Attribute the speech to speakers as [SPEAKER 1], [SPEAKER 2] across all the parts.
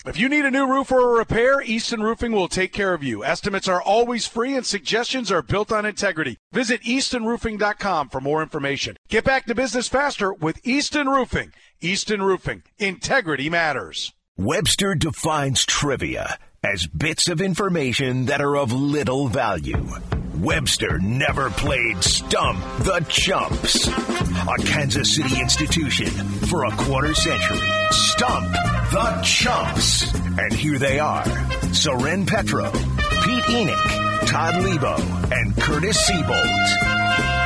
[SPEAKER 1] If you need a new roof or a repair, Easton Roofing will take care of you. Estimates are always free and suggestions are built on integrity. Visit EastonRoofing.com for more information. Get back to business faster with Easton Roofing. Easton Roofing. Integrity matters.
[SPEAKER 2] Webster defines trivia as bits of information that are of little value. Webster never played Stump the Chumps. A Kansas City institution for a quarter century. Stump the Chumps. And here they are. Soren Petro, Pete Enoch, Todd Lebo, and Curtis Siebold.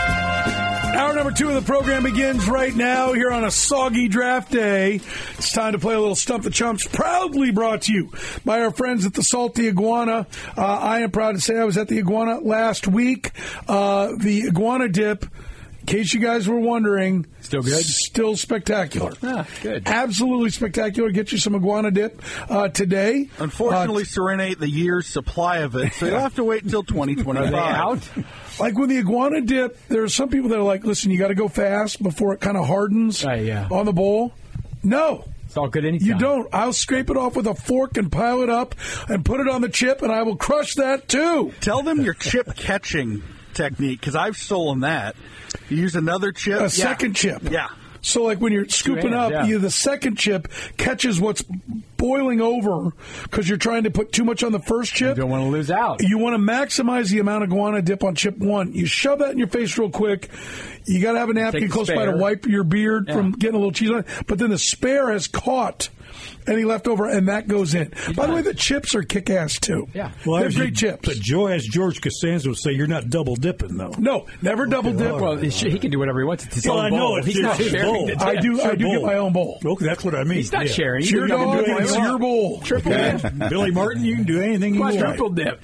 [SPEAKER 3] Hour number 2 of the program begins right now here on a soggy draft day. It's time to play a little Stump the Chumps, proudly brought to you by our friends at the Salty Iguana. I am proud to say I was at the Iguana last week. The Iguana dip, in case you guys were wondering,
[SPEAKER 4] still good?
[SPEAKER 3] Still spectacular.
[SPEAKER 4] Ah, good.
[SPEAKER 3] Absolutely spectacular. Get you some Iguana dip today.
[SPEAKER 5] Unfortunately, Soren ate the year's supply of it, so you'll have to wait until 2025.
[SPEAKER 4] Are they out?
[SPEAKER 3] Like with the Iguana dip, there are some people that are like, listen, you got to go fast before it kind of hardens on the bowl. No.
[SPEAKER 4] It's all good anytime.
[SPEAKER 3] You don't. I'll scrape it off with a fork and pile it up and put it on the chip, and I will crush that too.
[SPEAKER 5] Tell them your chip catching technique, because I've stolen that. You use another chip.
[SPEAKER 3] A second chip.
[SPEAKER 5] Yeah.
[SPEAKER 3] So, like when you're scooping up, the second chip catches what's boiling over because you're trying to put too much on the first chip.
[SPEAKER 4] You don't want to lose out.
[SPEAKER 3] You want to maximize the amount of Iguana dip on chip 1. You shove that in your face real quick. You got to have a napkin close by to wipe your beard from getting a little cheese on it. But then the spare has caught any leftover, and that goes in. By the way, the chips are kick-ass, too.
[SPEAKER 4] Yeah.
[SPEAKER 3] Well, they're great chips.
[SPEAKER 6] But as George Costanza would say, you're not double dipping, though.
[SPEAKER 3] No, never double dip.
[SPEAKER 4] Well, he can do whatever he wants. It's his own
[SPEAKER 6] I
[SPEAKER 4] bowl.
[SPEAKER 6] know. It's
[SPEAKER 4] He's not
[SPEAKER 6] his
[SPEAKER 4] sharing
[SPEAKER 6] bowl.
[SPEAKER 4] it.
[SPEAKER 3] I do get my own bowl.
[SPEAKER 6] Okay, that's what I mean.
[SPEAKER 4] He's not sharing.
[SPEAKER 3] It's your dog. It's your bowl.
[SPEAKER 4] Triple dip.
[SPEAKER 6] Billy Martin, you can do anything you want.
[SPEAKER 4] Triple dip.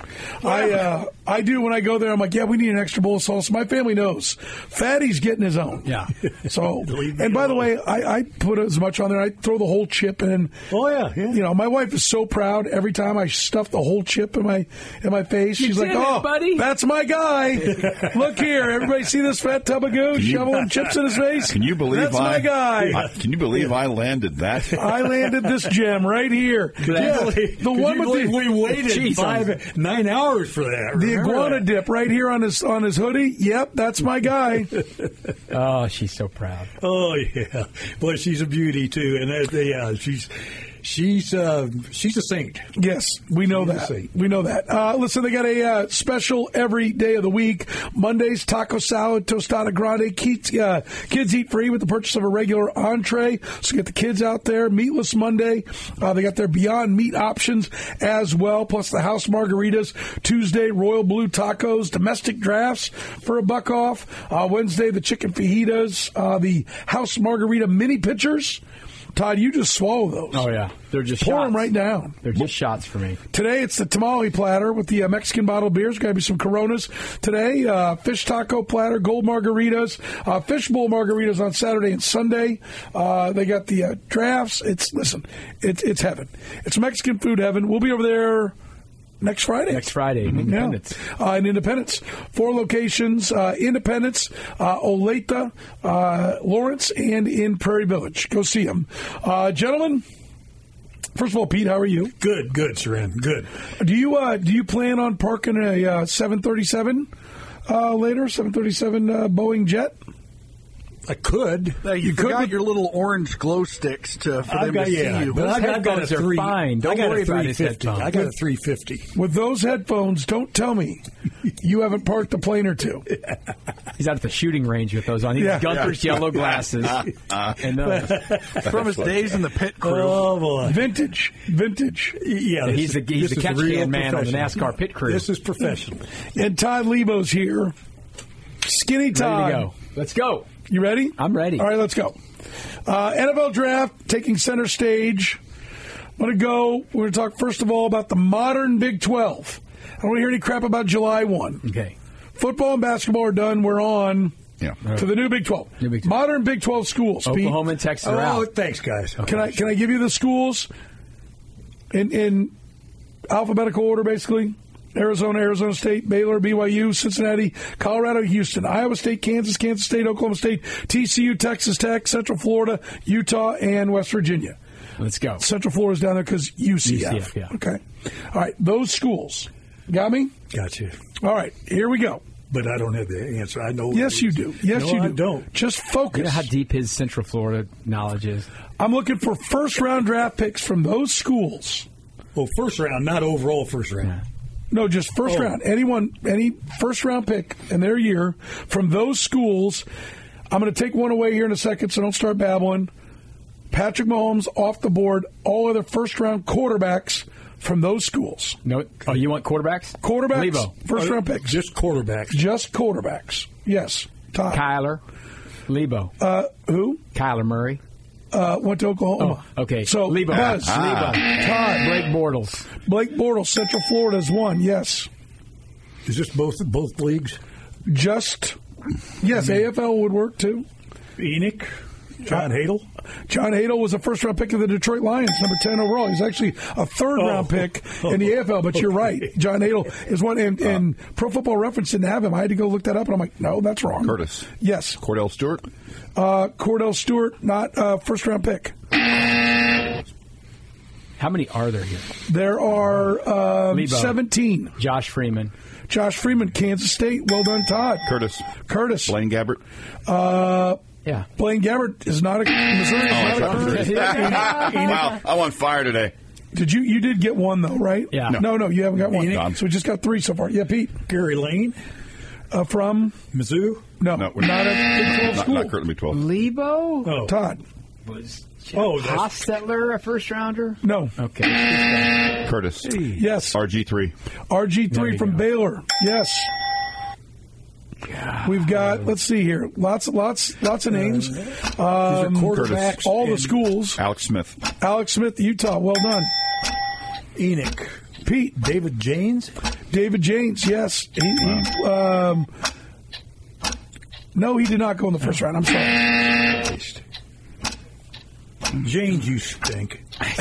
[SPEAKER 3] I do when I go there. I'm like, yeah, we need an extra bowl of sauce. My family knows. Fatty's getting his own.
[SPEAKER 4] Yeah.
[SPEAKER 3] So, and by the way, I put as much on there. I throw the whole chip in.
[SPEAKER 6] Oh yeah.
[SPEAKER 3] You know, my wife is so proud every time I stuff the whole chip in my face. She's like, "Oh,
[SPEAKER 4] buddy.
[SPEAKER 3] That's my guy. Look here, everybody, see this fat tub of goo shoveling chips in his face?
[SPEAKER 7] Can you believe
[SPEAKER 3] that's my guy?
[SPEAKER 7] Can you believe I landed that?
[SPEAKER 3] I landed this gem right here. The one with
[SPEAKER 6] we waited 9 hours for that.
[SPEAKER 3] The Iguana dip right here on his hoodie. Yep, that's my guy.
[SPEAKER 4] Oh, she's so proud.
[SPEAKER 6] Oh yeah, boy, she's a beauty too, and she's a saint.
[SPEAKER 3] Yes, we know that. We know that. Listen, they got a special every day of the week. Mondays, taco salad, tostada grande. Kids eat free with the purchase of a regular entree. So get the kids out there. Meatless Monday. They got their Beyond Meat options as well, plus the house margaritas. Tuesday, Royal Blue tacos, domestic drafts for $1 off. Wednesday, the chicken fajitas, the house margarita mini pitchers. Todd, you just swallow those.
[SPEAKER 4] Oh, yeah. They're just
[SPEAKER 3] Pour
[SPEAKER 4] shots.
[SPEAKER 3] them right down.
[SPEAKER 4] They're just shots for me.
[SPEAKER 3] Today, it's the tamale platter with the Mexican bottled beers. Got to be some Coronas. Today, fish taco platter, gold margaritas, fishbowl margaritas on Saturday and Sunday. They got the drafts. It's heaven. It's Mexican food heaven. We'll be over there next Friday.
[SPEAKER 4] In Independence.
[SPEAKER 3] Yeah. In Independence. 4 locations, Independence, Olathe, Lawrence, and in Prairie Village. Go see them. Gentlemen, first of all, Pete, how are you?
[SPEAKER 6] Good, Soren. Good.
[SPEAKER 3] Do you plan on parking a 737 later? 737 Boeing jet?
[SPEAKER 6] I could.
[SPEAKER 5] You forgot your little orange glow sticks for them to see you.
[SPEAKER 6] But I got a
[SPEAKER 4] are fine. Don't worry about his headphones.
[SPEAKER 6] I got a 350.
[SPEAKER 3] With those headphones, don't tell me you haven't parked a plane or two.
[SPEAKER 4] He's out at the shooting range with those on. He's Gunther's yellow glasses. And
[SPEAKER 5] from his days in the pit crew.
[SPEAKER 6] Oh, boy.
[SPEAKER 3] Vintage.
[SPEAKER 4] Yeah, he's the catch can man on the NASCAR pit crew.
[SPEAKER 6] This is professional.
[SPEAKER 3] And Todd Lebo's here. Skinny Todd.
[SPEAKER 4] Ready to go. Let's go.
[SPEAKER 3] You ready?
[SPEAKER 4] I'm ready.
[SPEAKER 3] All right, let's go. NFL draft taking center stage. We're going to talk first of all about the modern Big 12. I don't want to hear any crap about July 1.
[SPEAKER 4] Okay.
[SPEAKER 3] Football and basketball are done. We're on to the new Big 12.
[SPEAKER 4] New Big 12.
[SPEAKER 3] Modern Big 12 schools.
[SPEAKER 4] Oklahoma and Texas are out.
[SPEAKER 6] Thanks, guys.
[SPEAKER 3] Okay. Can I give you the schools in alphabetical order, basically? Arizona State, Baylor, BYU, Cincinnati, Colorado, Houston, Iowa State, Kansas State, Oklahoma State, TCU, Texas Tech, Central Florida, Utah, and West Virginia.
[SPEAKER 4] Let's go.
[SPEAKER 3] Central Florida's down there because UCF.
[SPEAKER 4] UCF, yeah.
[SPEAKER 3] Okay. All right. Those schools. Got me?
[SPEAKER 6] Gotcha.
[SPEAKER 3] All right. Here we go.
[SPEAKER 6] But I don't have the answer. I know.
[SPEAKER 3] Yes, you do. Yes,
[SPEAKER 6] no,
[SPEAKER 3] you do.
[SPEAKER 6] I don't.
[SPEAKER 3] Just focus.
[SPEAKER 4] You know how deep his Central Florida knowledge is?
[SPEAKER 3] I'm looking for first-round draft picks from those schools.
[SPEAKER 6] Well, first round, not overall first round.
[SPEAKER 4] Yeah.
[SPEAKER 3] No, just first round. Any first-round pick in their year from those schools. I'm going to take one away here in a second, so don't start babbling. Patrick Mahomes off the board. All other first-round quarterbacks from those schools.
[SPEAKER 4] No. Oh, you want quarterbacks?
[SPEAKER 3] Quarterbacks,
[SPEAKER 4] Lebo.
[SPEAKER 3] first-round picks.
[SPEAKER 6] Just quarterbacks.
[SPEAKER 3] Just quarterbacks. Yes. Todd.
[SPEAKER 4] Kyler. Lebo.
[SPEAKER 3] Who?
[SPEAKER 4] Kyler Murray.
[SPEAKER 3] Went to Oklahoma.
[SPEAKER 4] Oh, okay.
[SPEAKER 3] So
[SPEAKER 4] Lebo.
[SPEAKER 3] Buzz.
[SPEAKER 4] Lebo.
[SPEAKER 3] Todd.
[SPEAKER 4] Blake Bortles.
[SPEAKER 3] Blake Bortles, Central Florida is one. Yes.
[SPEAKER 6] Is this both leagues?
[SPEAKER 3] Just. Yes, AFL would work too.
[SPEAKER 6] Enoch. John Hadel.
[SPEAKER 3] John Hadel was a first-round pick of the Detroit Lions, number 10 overall. He's actually a third-round pick in the AFL, but you're right. John Hadel is one, and Pro Football Reference didn't have him. I had to go look that up, and I'm like, no, that's wrong.
[SPEAKER 7] Curtis.
[SPEAKER 3] Yes.
[SPEAKER 7] Cordell Stewart.
[SPEAKER 3] Cordell Stewart, not first-round pick.
[SPEAKER 4] How many are there here?
[SPEAKER 3] There are
[SPEAKER 4] Lebo.
[SPEAKER 3] 17.
[SPEAKER 4] Josh Freeman.
[SPEAKER 3] Josh Freeman, Kansas State. Well done, Todd. Curtis.
[SPEAKER 7] Blaine Gabbert.
[SPEAKER 4] Yeah.
[SPEAKER 3] Blaine Gabbert is not a Missouri. Is not a current.
[SPEAKER 7] Wow, I'm on fire today.
[SPEAKER 3] Did you did get one though, right?
[SPEAKER 4] Yeah.
[SPEAKER 3] No, you haven't got one.
[SPEAKER 7] Enoch.
[SPEAKER 3] So we just got 3 so far. Yeah, Pete.
[SPEAKER 6] Gary Lane.
[SPEAKER 3] From
[SPEAKER 6] Mizzou.
[SPEAKER 3] no,
[SPEAKER 7] No,
[SPEAKER 3] not a Big 12 school.
[SPEAKER 7] Not currently 12.
[SPEAKER 4] Lebo?
[SPEAKER 6] Oh.
[SPEAKER 3] Todd.
[SPEAKER 4] Was
[SPEAKER 6] Oh, that's-
[SPEAKER 4] Hostetler a first rounder?
[SPEAKER 3] No.
[SPEAKER 4] Okay.
[SPEAKER 7] Curtis.
[SPEAKER 3] Yes.
[SPEAKER 7] RG3.
[SPEAKER 4] There
[SPEAKER 3] RG3
[SPEAKER 4] you
[SPEAKER 3] from
[SPEAKER 4] go.
[SPEAKER 3] Baylor. Yes. We've got. Let's see here. Lots of names.
[SPEAKER 6] These are quarterbacks.
[SPEAKER 3] All the
[SPEAKER 6] and
[SPEAKER 3] schools.
[SPEAKER 7] Alex Smith.
[SPEAKER 3] Alex Smith, Utah. Well done.
[SPEAKER 6] Enoch.
[SPEAKER 3] Pete.
[SPEAKER 6] David Janes.
[SPEAKER 3] David Janes. Yes. No, he did not go in the first round. I'm sorry.
[SPEAKER 6] James, you stink.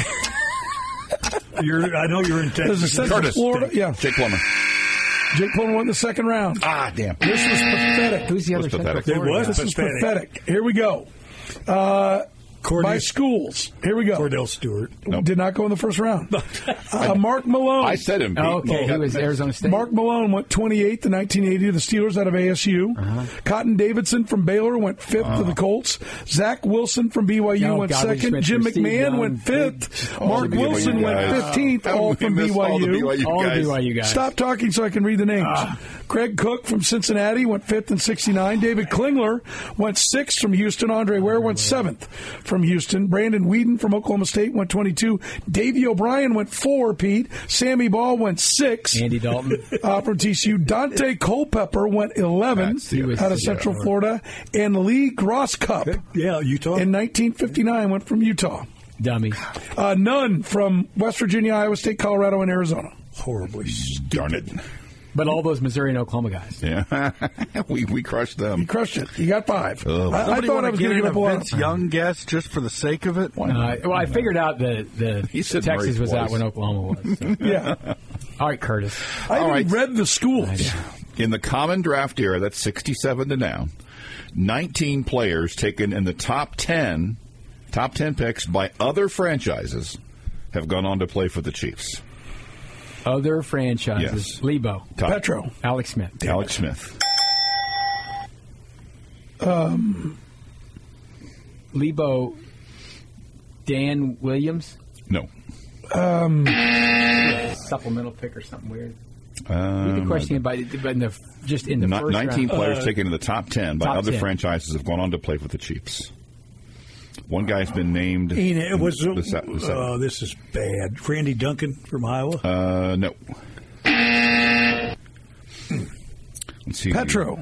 [SPEAKER 6] I know you're in
[SPEAKER 3] There's
[SPEAKER 6] Texas.
[SPEAKER 3] a Central
[SPEAKER 7] Curtis.
[SPEAKER 3] Florida. Yeah.
[SPEAKER 7] Jake Plummer.
[SPEAKER 3] Jake Plummer went in the second round.
[SPEAKER 7] Ah, damn.
[SPEAKER 3] This was pathetic.
[SPEAKER 4] Who's the other
[SPEAKER 7] Was
[SPEAKER 4] Central
[SPEAKER 7] pathetic.
[SPEAKER 4] Florida
[SPEAKER 6] It was
[SPEAKER 4] guy?
[SPEAKER 3] This is pathetic. Here we go. By schools. Here we go.
[SPEAKER 6] Cordell Stewart.
[SPEAKER 3] Did not go in the first round. Mark Malone.
[SPEAKER 7] I said him. Pete.
[SPEAKER 4] Okay, he was Arizona State.
[SPEAKER 3] Mark Malone went 28th in 1980 to the Steelers out of ASU. Cotton Davidson from Baylor went 5th to the Colts. Zach Wilson from BYU
[SPEAKER 4] Oh,
[SPEAKER 3] went
[SPEAKER 4] God, we
[SPEAKER 3] 2nd.
[SPEAKER 4] went
[SPEAKER 3] Jim
[SPEAKER 4] through Steve
[SPEAKER 3] McMahon
[SPEAKER 4] Young.
[SPEAKER 3] went 5th. Mark
[SPEAKER 7] the BYU
[SPEAKER 3] Wilson went
[SPEAKER 7] guys.
[SPEAKER 3] 15th, all
[SPEAKER 7] We
[SPEAKER 3] from
[SPEAKER 7] missed all the
[SPEAKER 3] BYU.
[SPEAKER 4] All the
[SPEAKER 7] guys.
[SPEAKER 4] BYU guys.
[SPEAKER 3] Stop talking so I can read the names. Greg Cook from Cincinnati went 5th in 69. David Klingler went 6th from Houston. Andre Ware went 7th from Houston. Brandon Whedon from Oklahoma State went 22. Davey O'Brien went 4, Pete. Sammy Ball went 6.
[SPEAKER 4] Andy Dalton.
[SPEAKER 3] From TCU. Dante Culpepper went 11
[SPEAKER 7] That's the other
[SPEAKER 3] out of
[SPEAKER 7] thing.
[SPEAKER 3] Central Florida. And Lee Grosscup
[SPEAKER 6] Yeah, Utah.
[SPEAKER 3] in 1959 went from Utah.
[SPEAKER 4] Dummy.
[SPEAKER 3] None from West Virginia, Iowa State, Colorado, and Arizona.
[SPEAKER 6] Horribly.
[SPEAKER 7] Darn it.
[SPEAKER 4] But all those Missouri and Oklahoma guys.
[SPEAKER 7] Yeah. we crushed them.
[SPEAKER 3] You crushed it. You got 5.
[SPEAKER 7] Oh.
[SPEAKER 3] I
[SPEAKER 5] Somebody
[SPEAKER 3] thought
[SPEAKER 5] want
[SPEAKER 3] I
[SPEAKER 5] to
[SPEAKER 3] was
[SPEAKER 5] get
[SPEAKER 3] going to
[SPEAKER 5] in
[SPEAKER 3] give
[SPEAKER 5] a
[SPEAKER 3] up a lot.
[SPEAKER 5] Vince Young guess just for the sake of it?
[SPEAKER 4] Well, I figured out that
[SPEAKER 7] He said
[SPEAKER 4] Texas
[SPEAKER 7] Murray
[SPEAKER 4] was out
[SPEAKER 7] twice.
[SPEAKER 4] when Oklahoma was. So.
[SPEAKER 3] Yeah.
[SPEAKER 4] All right, Curtis.
[SPEAKER 3] I
[SPEAKER 7] All
[SPEAKER 3] even
[SPEAKER 7] right.
[SPEAKER 3] read the schools.
[SPEAKER 7] In the common draft era, that's 67 to now, 19 players taken in the top 10 picks by other franchises have gone on to play for the Chiefs.
[SPEAKER 4] Other franchises.
[SPEAKER 7] Yes.
[SPEAKER 4] Lebo.
[SPEAKER 7] Top-
[SPEAKER 3] Petro.
[SPEAKER 4] Alex Smith.
[SPEAKER 7] Alex Smith.
[SPEAKER 4] Lebo. Dan Williams.
[SPEAKER 7] No.
[SPEAKER 4] Supplemental pick or something weird. The question about it, but in the first
[SPEAKER 7] 19
[SPEAKER 4] round.
[SPEAKER 7] players taken in the top 10 by
[SPEAKER 4] top
[SPEAKER 7] other
[SPEAKER 4] 10.
[SPEAKER 7] franchises have gone on to play for the Chiefs. One guy's been named.
[SPEAKER 6] It was.
[SPEAKER 7] the seventh.
[SPEAKER 6] This is bad. Randy Duncan from Iowa.
[SPEAKER 7] No. Let's see.
[SPEAKER 3] Petro.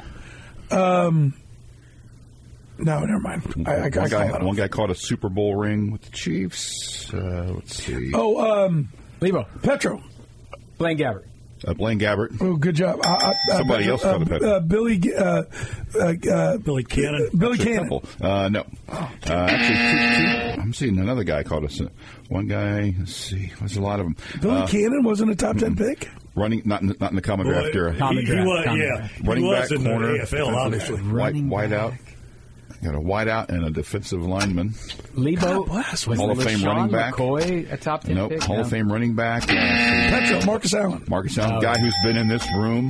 [SPEAKER 3] No, never mind. I got
[SPEAKER 7] One guy caught a Super Bowl ring with the Chiefs. Let's see.
[SPEAKER 4] Lebo.
[SPEAKER 3] Petro.
[SPEAKER 4] Blaine Gabbert.
[SPEAKER 7] Blaine Gabbert.
[SPEAKER 3] Oh, good job.
[SPEAKER 7] Somebody else caught a Petro.
[SPEAKER 3] Billy
[SPEAKER 6] Billy Cannon.
[SPEAKER 3] Billy
[SPEAKER 7] Actually, a
[SPEAKER 3] Cannon.
[SPEAKER 7] couple. No. Actually, I'm seeing another guy caught us. One guy. Let's see. There's a lot of them.
[SPEAKER 3] Billy Cannon wasn't a top 10 pick?
[SPEAKER 7] Running, not in the common draft era.
[SPEAKER 4] Common
[SPEAKER 6] He
[SPEAKER 4] draft,
[SPEAKER 6] was,
[SPEAKER 4] common
[SPEAKER 6] yeah.
[SPEAKER 4] draft.
[SPEAKER 6] He
[SPEAKER 7] Running
[SPEAKER 6] was
[SPEAKER 7] back
[SPEAKER 6] in
[SPEAKER 7] corner,
[SPEAKER 6] the AFL, obviously.
[SPEAKER 7] White out. Got a wideout and a defensive lineman.
[SPEAKER 4] Lebo
[SPEAKER 3] bless.
[SPEAKER 4] was
[SPEAKER 7] Hall of Fame running back.
[SPEAKER 4] McCoy a top 10
[SPEAKER 7] Nope.
[SPEAKER 4] pick?
[SPEAKER 7] Hall of Fame running back.
[SPEAKER 3] Petro, Marcus Allen.
[SPEAKER 7] Marcus Allen, guy who's been in this room.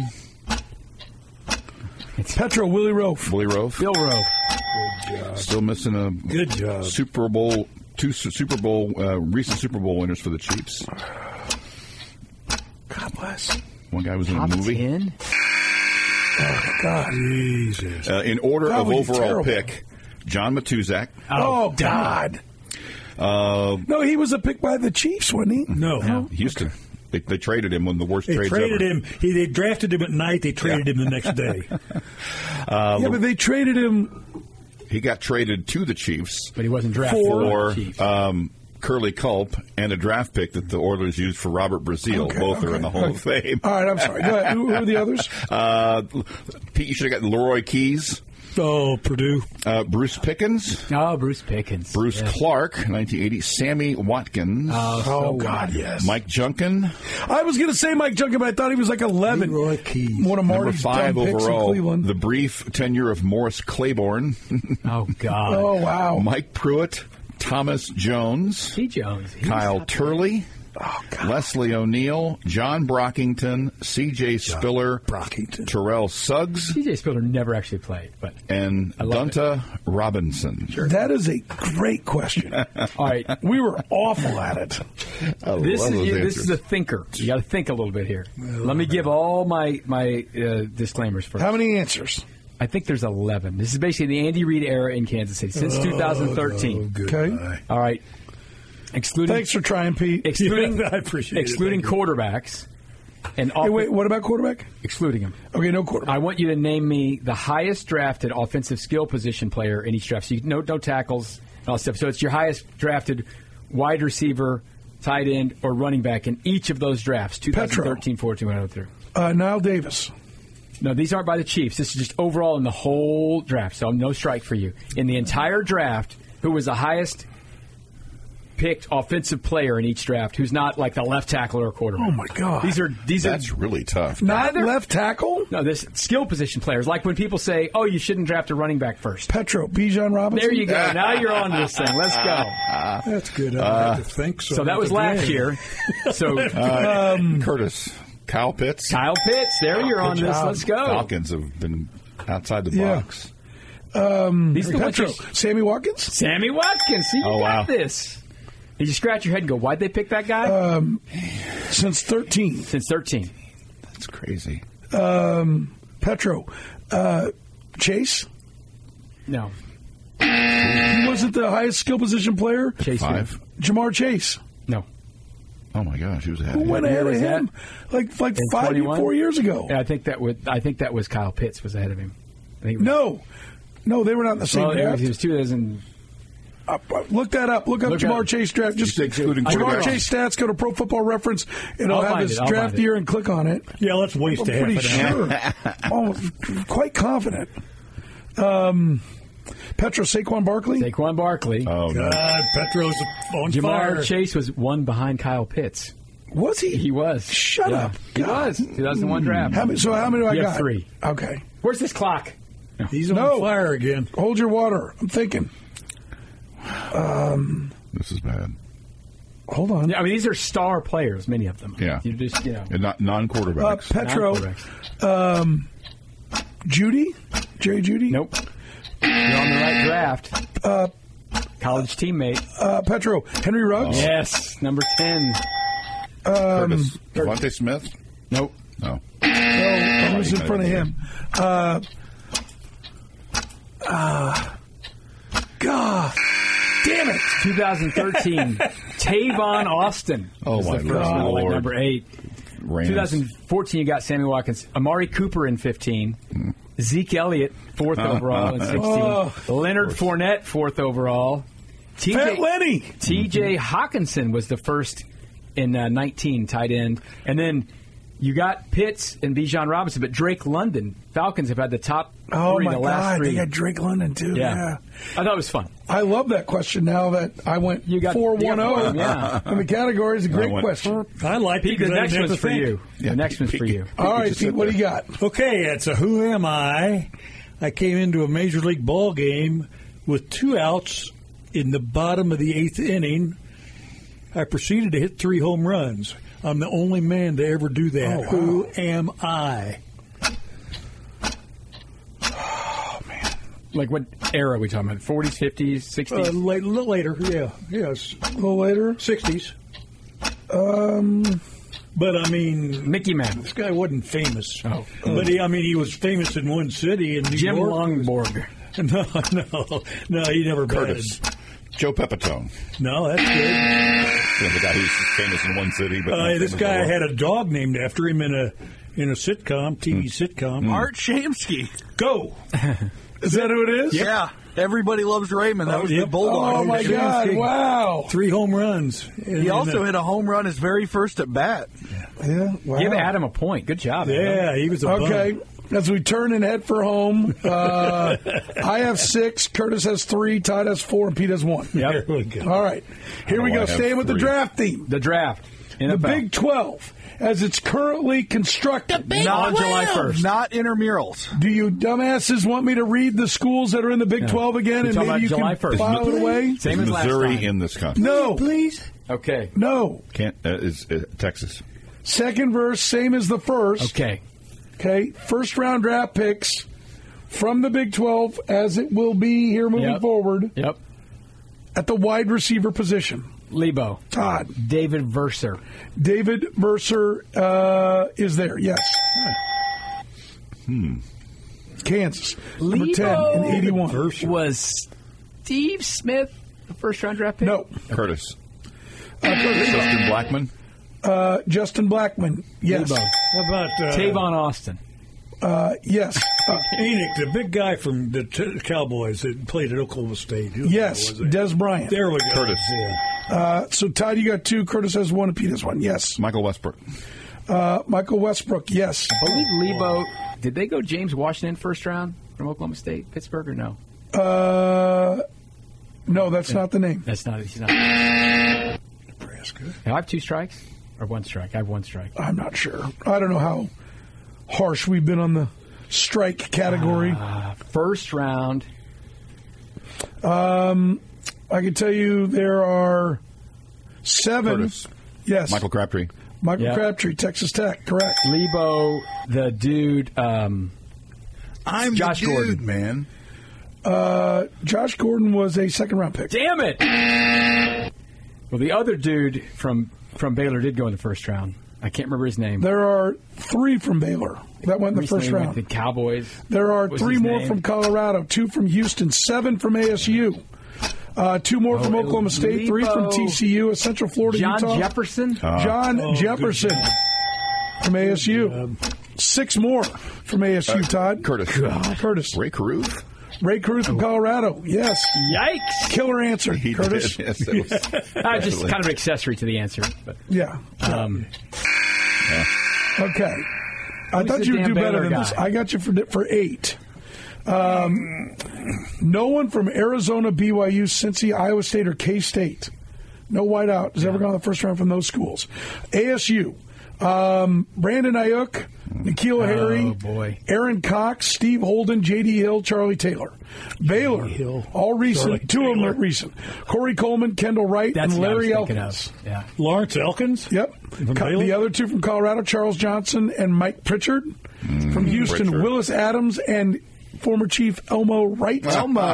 [SPEAKER 3] Petro, Willie Rofe.
[SPEAKER 7] Willie Rofe.
[SPEAKER 4] Bill Rowe.
[SPEAKER 7] Still missing a
[SPEAKER 6] Good job.
[SPEAKER 7] Super Bowl, recent Super Bowl winners for the Chiefs.
[SPEAKER 3] God bless.
[SPEAKER 7] One guy was in
[SPEAKER 4] Top
[SPEAKER 7] a movie.
[SPEAKER 4] 10?
[SPEAKER 3] Oh, God.
[SPEAKER 6] Jesus.
[SPEAKER 7] In order
[SPEAKER 3] That
[SPEAKER 7] of
[SPEAKER 3] would be
[SPEAKER 7] overall
[SPEAKER 3] terrible.
[SPEAKER 7] pick, John Matuzak.
[SPEAKER 3] Oh, God. No, he was a pick by the Chiefs, wasn't he?
[SPEAKER 6] No.
[SPEAKER 7] Houston. They traded him one of the worst
[SPEAKER 6] They
[SPEAKER 7] trades
[SPEAKER 6] traded
[SPEAKER 7] ever.
[SPEAKER 6] him. They drafted him at night. They traded him the next day.
[SPEAKER 3] Yeah, but they traded him.
[SPEAKER 7] He got traded to the Chiefs
[SPEAKER 4] But he wasn't drafted by
[SPEAKER 7] for
[SPEAKER 4] the Chiefs.
[SPEAKER 7] Curly Culp and a draft pick that the Oilers used for Robert Brazile. Both are in the Hall of Fame.
[SPEAKER 3] All right, I'm sorry. Go ahead. Who are the others?
[SPEAKER 7] Pete, you should have gotten Leroy Keys,
[SPEAKER 6] Oh, Purdue.
[SPEAKER 7] Bruce Pickens,
[SPEAKER 4] Oh, Bruce Pickens.
[SPEAKER 7] Bruce
[SPEAKER 4] Yeah.
[SPEAKER 7] Clark, 1980, Sammy Watkins,
[SPEAKER 3] Oh, God, yes.
[SPEAKER 7] Mike Junkin,
[SPEAKER 3] I was going to say Mike Junkin, but I thought he was like 11.
[SPEAKER 6] Leroy Keys.
[SPEAKER 3] One of
[SPEAKER 7] number
[SPEAKER 3] Marty's
[SPEAKER 7] 5
[SPEAKER 3] dumb picks in
[SPEAKER 7] overall,
[SPEAKER 3] Cleveland.
[SPEAKER 7] the brief tenure of Morris Claiborne,
[SPEAKER 4] Oh, God.
[SPEAKER 3] Oh, wow.
[SPEAKER 7] Mike Pruitt, Thomas Jones,
[SPEAKER 4] T. Jones. He was
[SPEAKER 7] Kyle
[SPEAKER 4] top
[SPEAKER 7] Turley,
[SPEAKER 3] Oh, God.
[SPEAKER 7] Leslie O'Neill, John Brockington, C.J. Spiller,
[SPEAKER 6] Brockington.
[SPEAKER 7] Terrell Suggs,
[SPEAKER 4] TJ Spiller never actually played, but
[SPEAKER 7] and
[SPEAKER 4] love
[SPEAKER 7] Dunta Robinson.
[SPEAKER 3] That is a great question.
[SPEAKER 4] all right.
[SPEAKER 3] We were awful at it.
[SPEAKER 7] I
[SPEAKER 4] This
[SPEAKER 7] love those
[SPEAKER 4] is
[SPEAKER 7] answers.
[SPEAKER 4] a thinker. You got to think a little bit here. Let me give all my disclaimers first.
[SPEAKER 3] How many answers?
[SPEAKER 4] I think there's 11. This is basically the Andy Reid era in Kansas City since 2013.
[SPEAKER 6] Good
[SPEAKER 3] Okay.
[SPEAKER 6] guy.
[SPEAKER 4] All right, excluding
[SPEAKER 3] Thanks for trying, Pete.
[SPEAKER 4] excluding
[SPEAKER 6] Yeah, I appreciate it.
[SPEAKER 4] excluding quarterbacks and
[SPEAKER 3] Hey, wait, what about quarterback?
[SPEAKER 4] excluding them.
[SPEAKER 3] Okay, no quarterback.
[SPEAKER 4] I want you to name me the highest drafted offensive skill position player in each draft. So no tackles, and all that stuff. So it's your highest drafted wide receiver, tight end, or running back in each of those drafts. 2013, 14, 103.
[SPEAKER 3] Niall Davis.
[SPEAKER 4] No, these aren't by the Chiefs. This is just overall in the whole draft. So no strike for you. In the entire draft, who was the highest picked offensive player in each draft who's not like the left tackle or quarterback?
[SPEAKER 3] Oh, my God.
[SPEAKER 4] These are
[SPEAKER 7] That's really tough.
[SPEAKER 3] Not left tackle?
[SPEAKER 4] no, this skill position players. Like when people say, "Oh, you shouldn't draft a running back first."
[SPEAKER 3] Petro, Bijan Robinson.
[SPEAKER 4] There you go. Now you're on to this thing. Let's go.
[SPEAKER 6] That's good. I have to think so.
[SPEAKER 4] So that was last year. So
[SPEAKER 7] Curtis, Kyle Pitts.
[SPEAKER 4] Kyle Pitts, there you're on this.
[SPEAKER 3] job.
[SPEAKER 4] Let's go.
[SPEAKER 7] Falcons have been outside the
[SPEAKER 3] Yeah.
[SPEAKER 7] box.
[SPEAKER 4] These are the ones
[SPEAKER 3] Petro,
[SPEAKER 4] you-
[SPEAKER 3] Sammy Watkins.
[SPEAKER 4] Sammy Watkins. See, you
[SPEAKER 7] Oh,
[SPEAKER 4] got
[SPEAKER 7] wow.
[SPEAKER 4] this. Did you scratch your head and go, "Why'd they pick that guy?"
[SPEAKER 3] Since 13.
[SPEAKER 4] Since 13.
[SPEAKER 7] That's crazy.
[SPEAKER 3] Petro, Chase.
[SPEAKER 4] No.
[SPEAKER 3] He wasn't the highest skill position player.
[SPEAKER 4] Chase
[SPEAKER 7] 5.
[SPEAKER 3] Jamar Chase.
[SPEAKER 4] No.
[SPEAKER 7] Oh my gosh, he was ahead.
[SPEAKER 3] Who
[SPEAKER 7] of
[SPEAKER 3] went
[SPEAKER 7] him.
[SPEAKER 3] ahead of
[SPEAKER 4] was
[SPEAKER 3] him? Like
[SPEAKER 4] In
[SPEAKER 3] 4 years ago.
[SPEAKER 4] Yeah, I think that was Kyle Pitts was ahead of him. I think it was,
[SPEAKER 3] No, they were not in the same
[SPEAKER 4] well,
[SPEAKER 3] draft.
[SPEAKER 4] it was 2000.
[SPEAKER 3] Look that up. Look up
[SPEAKER 4] Look
[SPEAKER 3] Jamar
[SPEAKER 4] up.
[SPEAKER 3] Chase draft. Just
[SPEAKER 7] You say excluding
[SPEAKER 3] Jamar
[SPEAKER 7] quarterback.
[SPEAKER 3] Chase stats. Go to Pro Football Reference. It'll
[SPEAKER 4] I'll
[SPEAKER 3] have
[SPEAKER 4] find
[SPEAKER 3] his
[SPEAKER 4] it. I'll
[SPEAKER 3] draft
[SPEAKER 4] find it.
[SPEAKER 3] year and click on it.
[SPEAKER 6] Yeah, let's waste
[SPEAKER 3] I'm
[SPEAKER 6] a half
[SPEAKER 3] pretty
[SPEAKER 6] an hour.
[SPEAKER 3] sure. Quite confident. Petro, Saquon Barkley.
[SPEAKER 4] Saquon Barkley.
[SPEAKER 7] Oh no.
[SPEAKER 6] God, Petro's on
[SPEAKER 4] Jamar
[SPEAKER 6] fire.
[SPEAKER 4] Chase was one behind Kyle Pitts.
[SPEAKER 3] Was he?
[SPEAKER 4] He was.
[SPEAKER 3] Shut
[SPEAKER 4] Yeah,
[SPEAKER 3] up.
[SPEAKER 4] He
[SPEAKER 3] God.
[SPEAKER 4] was. 2001 draft.
[SPEAKER 3] How many do I
[SPEAKER 4] You
[SPEAKER 3] got?
[SPEAKER 4] have 3.
[SPEAKER 3] Okay.
[SPEAKER 4] Where's this clock?
[SPEAKER 6] He's on
[SPEAKER 3] No.
[SPEAKER 6] fire again.
[SPEAKER 3] Hold your water. I'm thinking.
[SPEAKER 7] This is bad.
[SPEAKER 3] Hold on.
[SPEAKER 4] Yeah, I mean, these are star players, many of them.
[SPEAKER 7] Yeah.
[SPEAKER 4] You just,
[SPEAKER 7] And not non-quarterbacks.
[SPEAKER 3] Petro,
[SPEAKER 4] non-quarterbacks.
[SPEAKER 3] Judy, Jerry Judy.
[SPEAKER 4] Nope. You're on the right draft. College teammate.
[SPEAKER 3] Petro, Henry Ruggs.
[SPEAKER 4] Yes, number 10.
[SPEAKER 7] Curtis. Devontae Smith.
[SPEAKER 4] Nope.
[SPEAKER 7] No.
[SPEAKER 3] No, who's in front of him? God, damn it!
[SPEAKER 4] 2013, Tavon Austin.
[SPEAKER 7] Oh,
[SPEAKER 4] was
[SPEAKER 7] my
[SPEAKER 4] the first one, like
[SPEAKER 7] Lord.
[SPEAKER 4] number 8.
[SPEAKER 7] Rams.
[SPEAKER 4] 2014, you got Sammy Watkins. Amari Cooper in 15. Zeke Elliott, 4th overall in 16.
[SPEAKER 3] Oh.
[SPEAKER 4] Leonard Fournette, 4th overall.
[SPEAKER 3] Fat Lenny.
[SPEAKER 4] TJ Hawkinson was the first in 19, tight end. And then you got Pitts and Bijan Robinson, but Drake London. Falcons have had the top 3
[SPEAKER 3] Oh my
[SPEAKER 4] the last
[SPEAKER 3] God,
[SPEAKER 4] 3.
[SPEAKER 3] they got Drake London too. Yeah.
[SPEAKER 4] I thought it was fun.
[SPEAKER 3] I love that question. Now that I went
[SPEAKER 4] You got
[SPEAKER 3] 4-1-0
[SPEAKER 4] yeah.
[SPEAKER 3] in the category, is a great
[SPEAKER 7] went-
[SPEAKER 3] question.
[SPEAKER 6] I like it
[SPEAKER 4] Pete, the
[SPEAKER 6] because I
[SPEAKER 4] next
[SPEAKER 6] didn't have
[SPEAKER 4] one's
[SPEAKER 6] to
[SPEAKER 4] for
[SPEAKER 6] think.
[SPEAKER 4] you. The next one's for you.
[SPEAKER 3] All right,
[SPEAKER 7] just
[SPEAKER 3] Pete,
[SPEAKER 7] sit
[SPEAKER 3] what do you
[SPEAKER 7] there.
[SPEAKER 3] got?
[SPEAKER 6] Okay, it's a who am I? I came into a major league ball game with 2 outs in the bottom of the 8th inning, I proceeded to hit 3 home runs. I'm the only man to ever do that.
[SPEAKER 3] Oh, wow.
[SPEAKER 6] Who am I?
[SPEAKER 3] Oh, man.
[SPEAKER 4] Like what era are we talking about? 40s, 50s, 60s?
[SPEAKER 6] A little later, yeah. Yes.
[SPEAKER 3] A little later.
[SPEAKER 6] 60s. But, I mean...
[SPEAKER 4] Mickey Mouse.
[SPEAKER 6] This guy wasn't famous.
[SPEAKER 4] Oh.
[SPEAKER 6] But, he was famous in one city in New
[SPEAKER 4] Jim
[SPEAKER 6] York.
[SPEAKER 4] Longborg.
[SPEAKER 6] No, he never
[SPEAKER 7] Curtis.
[SPEAKER 6] batted.
[SPEAKER 7] Joe Pepitone.
[SPEAKER 6] No, that's good.
[SPEAKER 7] The guy who's famous in one city. But
[SPEAKER 6] This guy had a dog named after him in a sitcom, TV sitcom.
[SPEAKER 5] Art Shamsky.
[SPEAKER 6] Go.
[SPEAKER 3] Is that who it is?
[SPEAKER 5] Yeah. Everybody Loves Raymond. That was the Bulldog.
[SPEAKER 3] Oh, my God. Wow.
[SPEAKER 6] 3 home runs.
[SPEAKER 5] He also hit a home run his very first at bat.
[SPEAKER 3] Yeah. Wow.
[SPEAKER 4] Give Adam a point. Good job.
[SPEAKER 6] Yeah,
[SPEAKER 4] Adam.
[SPEAKER 6] he was a
[SPEAKER 3] Okay.
[SPEAKER 6] bum.
[SPEAKER 3] As we turn and head for home, I have 6, Curtis has 3, Todd has 4, and Pete has 1.
[SPEAKER 6] There we go.
[SPEAKER 3] All right. Here we
[SPEAKER 7] Oh, I
[SPEAKER 3] go.
[SPEAKER 7] have
[SPEAKER 3] Staying with the
[SPEAKER 7] 3.
[SPEAKER 3] draft theme.
[SPEAKER 4] The draft.
[SPEAKER 3] The
[SPEAKER 4] NFL.
[SPEAKER 3] Big 12, as it's currently constructed.
[SPEAKER 4] Not July 1st.
[SPEAKER 5] Not intramurals.
[SPEAKER 3] Do you dumbasses want me to read the schools that are in the Big 12 again,
[SPEAKER 4] We're
[SPEAKER 3] and
[SPEAKER 4] talking
[SPEAKER 3] maybe you
[SPEAKER 4] about July
[SPEAKER 3] can
[SPEAKER 4] 1st.
[SPEAKER 3] file it away?
[SPEAKER 4] Same
[SPEAKER 7] Is
[SPEAKER 4] as last
[SPEAKER 7] Missouri
[SPEAKER 4] time.
[SPEAKER 7] in this country?
[SPEAKER 3] No.
[SPEAKER 6] Please.
[SPEAKER 4] Okay.
[SPEAKER 3] No.
[SPEAKER 7] Can't. Is Texas?
[SPEAKER 3] Second verse, same as the first.
[SPEAKER 4] Okay.
[SPEAKER 3] Okay. First round draft picks from the Big 12, as it will be here moving
[SPEAKER 4] Yep.
[SPEAKER 3] forward,
[SPEAKER 4] Yep.
[SPEAKER 3] at the wide receiver position.
[SPEAKER 4] Lebo.
[SPEAKER 3] Todd.
[SPEAKER 4] David Verser.
[SPEAKER 3] David Verser is there, yes. Kansas, number 10 in 81.
[SPEAKER 4] Was Steve Smith the first round draft pick?
[SPEAKER 3] No.
[SPEAKER 7] Curtis.
[SPEAKER 3] Curtis.
[SPEAKER 7] Justin Blackman.
[SPEAKER 3] Justin Blackman, yes.
[SPEAKER 4] Lebo.
[SPEAKER 6] How about
[SPEAKER 4] Tavon Austin.
[SPEAKER 3] Yes.
[SPEAKER 6] Enoch, the big guy from the Cowboys that played at Oklahoma State? Who
[SPEAKER 3] Yes,
[SPEAKER 6] was it?
[SPEAKER 3] Des Bryant.
[SPEAKER 6] There we go.
[SPEAKER 7] Curtis.
[SPEAKER 6] Yeah.
[SPEAKER 3] So, Todd, you got 2. Curtis has 1, and Pete has 1. Yes.
[SPEAKER 7] Michael Westbrook.
[SPEAKER 3] Michael Westbrook, yes.
[SPEAKER 4] I believe Lebo. Did they go James Washington first round from Oklahoma State, Pittsburgh, or no?
[SPEAKER 3] No, that's not the name.
[SPEAKER 4] That's not. He's not.
[SPEAKER 6] Nebraska.
[SPEAKER 4] I have 2 strikes or 1 strike. I have 1 strike.
[SPEAKER 3] I'm not sure. I don't know how harsh we've been on the strike category.
[SPEAKER 4] First round.
[SPEAKER 3] I can tell you there are 7.
[SPEAKER 7] Curtis.
[SPEAKER 3] Yes.
[SPEAKER 7] Michael Crabtree.
[SPEAKER 3] Michael
[SPEAKER 4] Yeah.
[SPEAKER 3] Crabtree, Texas Tech, correct.
[SPEAKER 4] Lebo, the dude.
[SPEAKER 7] I'm
[SPEAKER 4] Josh
[SPEAKER 7] the dude,
[SPEAKER 4] Gordon.
[SPEAKER 7] man.
[SPEAKER 3] Josh Gordon was a second-round pick.
[SPEAKER 4] Damn it! Well, the other dude from Baylor did go in the first round. I can't remember his name.
[SPEAKER 3] There are 3 from Baylor that went in the
[SPEAKER 4] Recently
[SPEAKER 3] first
[SPEAKER 4] went
[SPEAKER 3] round.
[SPEAKER 4] The Cowboys.
[SPEAKER 3] There are
[SPEAKER 4] What was
[SPEAKER 3] 3
[SPEAKER 4] his
[SPEAKER 3] more
[SPEAKER 4] name?
[SPEAKER 3] from Colorado, 2 from Houston, 7 from ASU, 2 more from Oklahoma State, 3 from
[SPEAKER 4] Lebo.
[SPEAKER 3] TCU, a Central Florida,
[SPEAKER 4] John
[SPEAKER 3] Utah.
[SPEAKER 4] Jefferson.
[SPEAKER 3] John Jefferson from ASU. 6 more from ASU, Todd.
[SPEAKER 7] Curtis.
[SPEAKER 3] Curtis.
[SPEAKER 7] Ray Caruth.
[SPEAKER 3] Ray Cruz from Colorado. Yes.
[SPEAKER 4] Yikes!
[SPEAKER 3] Killer answer,
[SPEAKER 7] He
[SPEAKER 3] Curtis.
[SPEAKER 7] did. Yes, it was
[SPEAKER 4] Just
[SPEAKER 7] absolutely.
[SPEAKER 4] kind of an accessory to the answer. But,
[SPEAKER 3] Yeah. Okay. I
[SPEAKER 4] Who's
[SPEAKER 3] thought
[SPEAKER 4] the
[SPEAKER 3] you would
[SPEAKER 4] damn
[SPEAKER 3] do better
[SPEAKER 4] Baylor
[SPEAKER 3] than this.
[SPEAKER 4] guy?
[SPEAKER 3] I got you for 8. No one from Arizona, BYU, Cincy, Iowa State, or K-State. No whiteout has ever gone in the first round from those schools. ASU, Brandon Ayuk, N'Keal Harry,
[SPEAKER 4] boy.
[SPEAKER 3] Aaron Cox, Steve Holden, J.D. Hill, Charlie Taylor. Baylor,
[SPEAKER 6] Hill.
[SPEAKER 3] all recent.
[SPEAKER 6] Charlie
[SPEAKER 3] 2 of them
[SPEAKER 6] Taylor.
[SPEAKER 3] are recent. Corey Coleman, Kendall Wright,
[SPEAKER 4] that's
[SPEAKER 3] and
[SPEAKER 4] what I was
[SPEAKER 3] Larry
[SPEAKER 4] thinking
[SPEAKER 3] Elkins.
[SPEAKER 4] of. Yeah.
[SPEAKER 6] Lawrence Elkins?
[SPEAKER 3] Yep.
[SPEAKER 6] From Baylor?
[SPEAKER 3] The other 2 from Colorado, Charles Johnson and Mike Pritchard. From Houston,
[SPEAKER 7] Pritchard.
[SPEAKER 3] Willis Adams and former Chief Elmo Wright.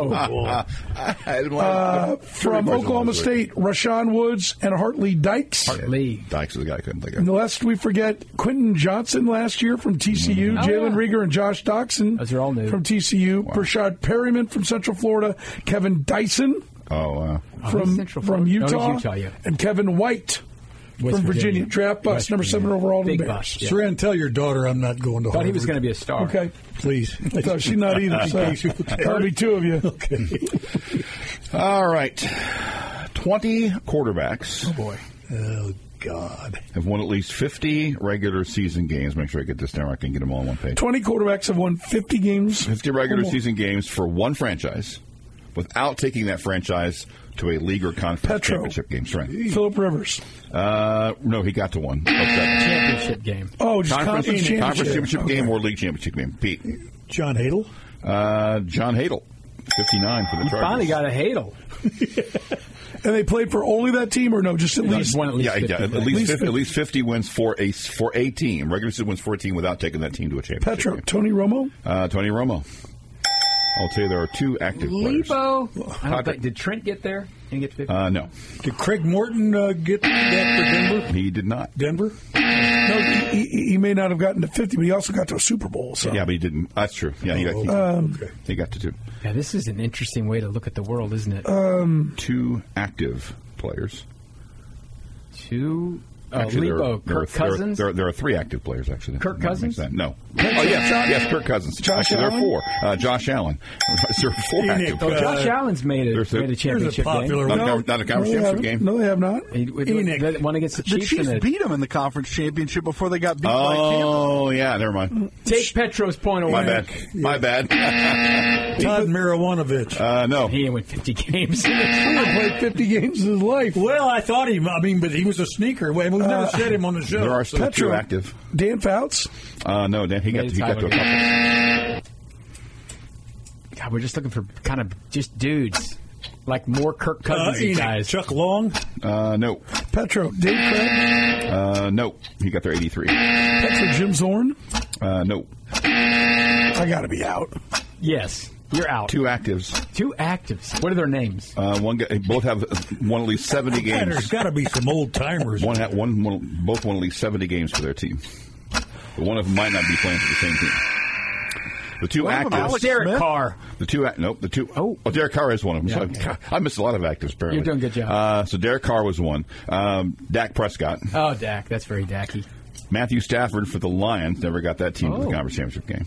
[SPEAKER 3] From Oklahoma State, Rashawn Woods and Hartley Dykes.
[SPEAKER 4] Lee.
[SPEAKER 7] Dykes is the guy I couldn't think
[SPEAKER 3] And
[SPEAKER 7] of.
[SPEAKER 3] lest we forget Quentin Johnson last year from TCU, Jalen Rieger and Josh Doxson
[SPEAKER 4] Those are all new.
[SPEAKER 3] from TCU, Brashad Perryman from Central Florida, Kevin Dyson
[SPEAKER 7] Oh, wow.
[SPEAKER 3] from
[SPEAKER 4] Central
[SPEAKER 3] from
[SPEAKER 4] Florida.
[SPEAKER 3] Utah,
[SPEAKER 4] No, he's Utah, yeah.
[SPEAKER 3] and Kevin White
[SPEAKER 4] West
[SPEAKER 3] from Virginia.
[SPEAKER 4] Virginia.
[SPEAKER 3] Draft bust,
[SPEAKER 4] West
[SPEAKER 3] number 7
[SPEAKER 4] Virginia.
[SPEAKER 3] overall to the
[SPEAKER 4] Big
[SPEAKER 3] Bears.
[SPEAKER 4] bust, yeah.
[SPEAKER 6] Saran, tell your daughter I'm not going to
[SPEAKER 4] Thought he was
[SPEAKER 6] Harvard.
[SPEAKER 4] going to be a star.
[SPEAKER 3] Okay.
[SPEAKER 6] Please.
[SPEAKER 3] I thought she's not either. So that'll be 2 of you.
[SPEAKER 6] Okay.
[SPEAKER 7] All right. 20 quarterbacks
[SPEAKER 6] Oh, God.
[SPEAKER 7] have won at least 50 regular season games. Make sure I get this down. I can get them all on one page.
[SPEAKER 3] 20 quarterbacks have won 50 games.
[SPEAKER 7] 50 regular season games for one franchise without taking that franchise to a league or conference
[SPEAKER 3] Petro.
[SPEAKER 7] championship game. Right.
[SPEAKER 3] Philip Rivers.
[SPEAKER 7] No, he got to one. Okay.
[SPEAKER 4] Championship game.
[SPEAKER 3] Oh, just
[SPEAKER 7] Conference
[SPEAKER 3] championship.
[SPEAKER 7] championship game
[SPEAKER 3] Okay.
[SPEAKER 7] or league championship game. Pete.
[SPEAKER 6] John Hadle?
[SPEAKER 7] John Hadle. 59 for the Chargers.
[SPEAKER 4] Finally got a Hadel.
[SPEAKER 3] And they played for only that team, or no? Just at least
[SPEAKER 4] one. At least 50,
[SPEAKER 7] at least 50 wins for a team. Regular season wins for a team without taking that team to a championship.
[SPEAKER 3] Petro,
[SPEAKER 7] game.
[SPEAKER 3] Tony Romo.
[SPEAKER 7] Tony Romo. I'll tell you there are 2 active players.
[SPEAKER 4] Lebo. Did Trent get there? Didn't get 50?
[SPEAKER 7] No.
[SPEAKER 6] Did Craig Morton get that for Denver?
[SPEAKER 7] He did not.
[SPEAKER 6] Denver?
[SPEAKER 3] No, he may not have gotten to 50, but he also got to a Super Bowl. So.
[SPEAKER 7] Yeah, but he didn't. That's true. Yeah, he got to 2.
[SPEAKER 4] Yeah, this is an interesting way to look at the world, isn't it?
[SPEAKER 7] 2 active players.
[SPEAKER 4] 2.
[SPEAKER 7] Actually,
[SPEAKER 4] Lebo, Kirk Cousins?
[SPEAKER 7] There are 3 active players, actually.
[SPEAKER 4] Kirk Cousins?
[SPEAKER 7] No. Yes, Kirk Cousins.
[SPEAKER 3] Josh
[SPEAKER 7] actually,
[SPEAKER 3] Allen?
[SPEAKER 7] there are 4. Josh Allen. There are 4 active players.
[SPEAKER 4] Josh Allen's made a championship
[SPEAKER 6] popular
[SPEAKER 4] game.
[SPEAKER 7] Not a conference championship game.
[SPEAKER 3] No, they have not.
[SPEAKER 4] He won against the Chiefs.
[SPEAKER 5] The Chiefs beat them in the conference championship before they got beat by Tampa.
[SPEAKER 7] Oh, yeah, never mind.
[SPEAKER 4] Take Petro's point away.
[SPEAKER 7] My bad.
[SPEAKER 6] Todd Marijuanovich.
[SPEAKER 7] No.
[SPEAKER 4] He ain't won 50 games.
[SPEAKER 3] He played 50 games in his life.
[SPEAKER 6] Well, I thought but he was a sneaker. We've never said him on the show.
[SPEAKER 7] There are still
[SPEAKER 3] Petro.
[SPEAKER 7] 2 active.
[SPEAKER 3] Dan Fouts.
[SPEAKER 7] No, Dan, he got to a couple.
[SPEAKER 4] God, we're just looking for kind of just dudes. Like more Kirk Cousins guys.
[SPEAKER 6] Chuck Long?
[SPEAKER 7] No.
[SPEAKER 3] Petro. Dave Craig.
[SPEAKER 7] No. He got there 83.
[SPEAKER 3] Petro. Jim Zorn.
[SPEAKER 7] No.
[SPEAKER 3] I got to be out.
[SPEAKER 4] Yes. You're out.
[SPEAKER 7] 2 actives.
[SPEAKER 4] 2 actives. What are their names?
[SPEAKER 7] One guy, both have won at least 70 games.
[SPEAKER 6] There's got to be some old timers.
[SPEAKER 7] Both won at least 70 games for their team. But one of them might not be playing for the same team. The 2 actives.
[SPEAKER 4] Derek Carr.
[SPEAKER 7] The 2. Oh, Derek Carr is one of them.
[SPEAKER 4] Yeah.
[SPEAKER 7] So I missed a lot of actives, apparently.
[SPEAKER 4] You're doing a good job.
[SPEAKER 7] So Derek Carr was one. Dak Prescott.
[SPEAKER 4] Oh, Dak. That's very Dacky.
[SPEAKER 7] Matthew Stafford for the Lions. Never got that team to the conference championship game.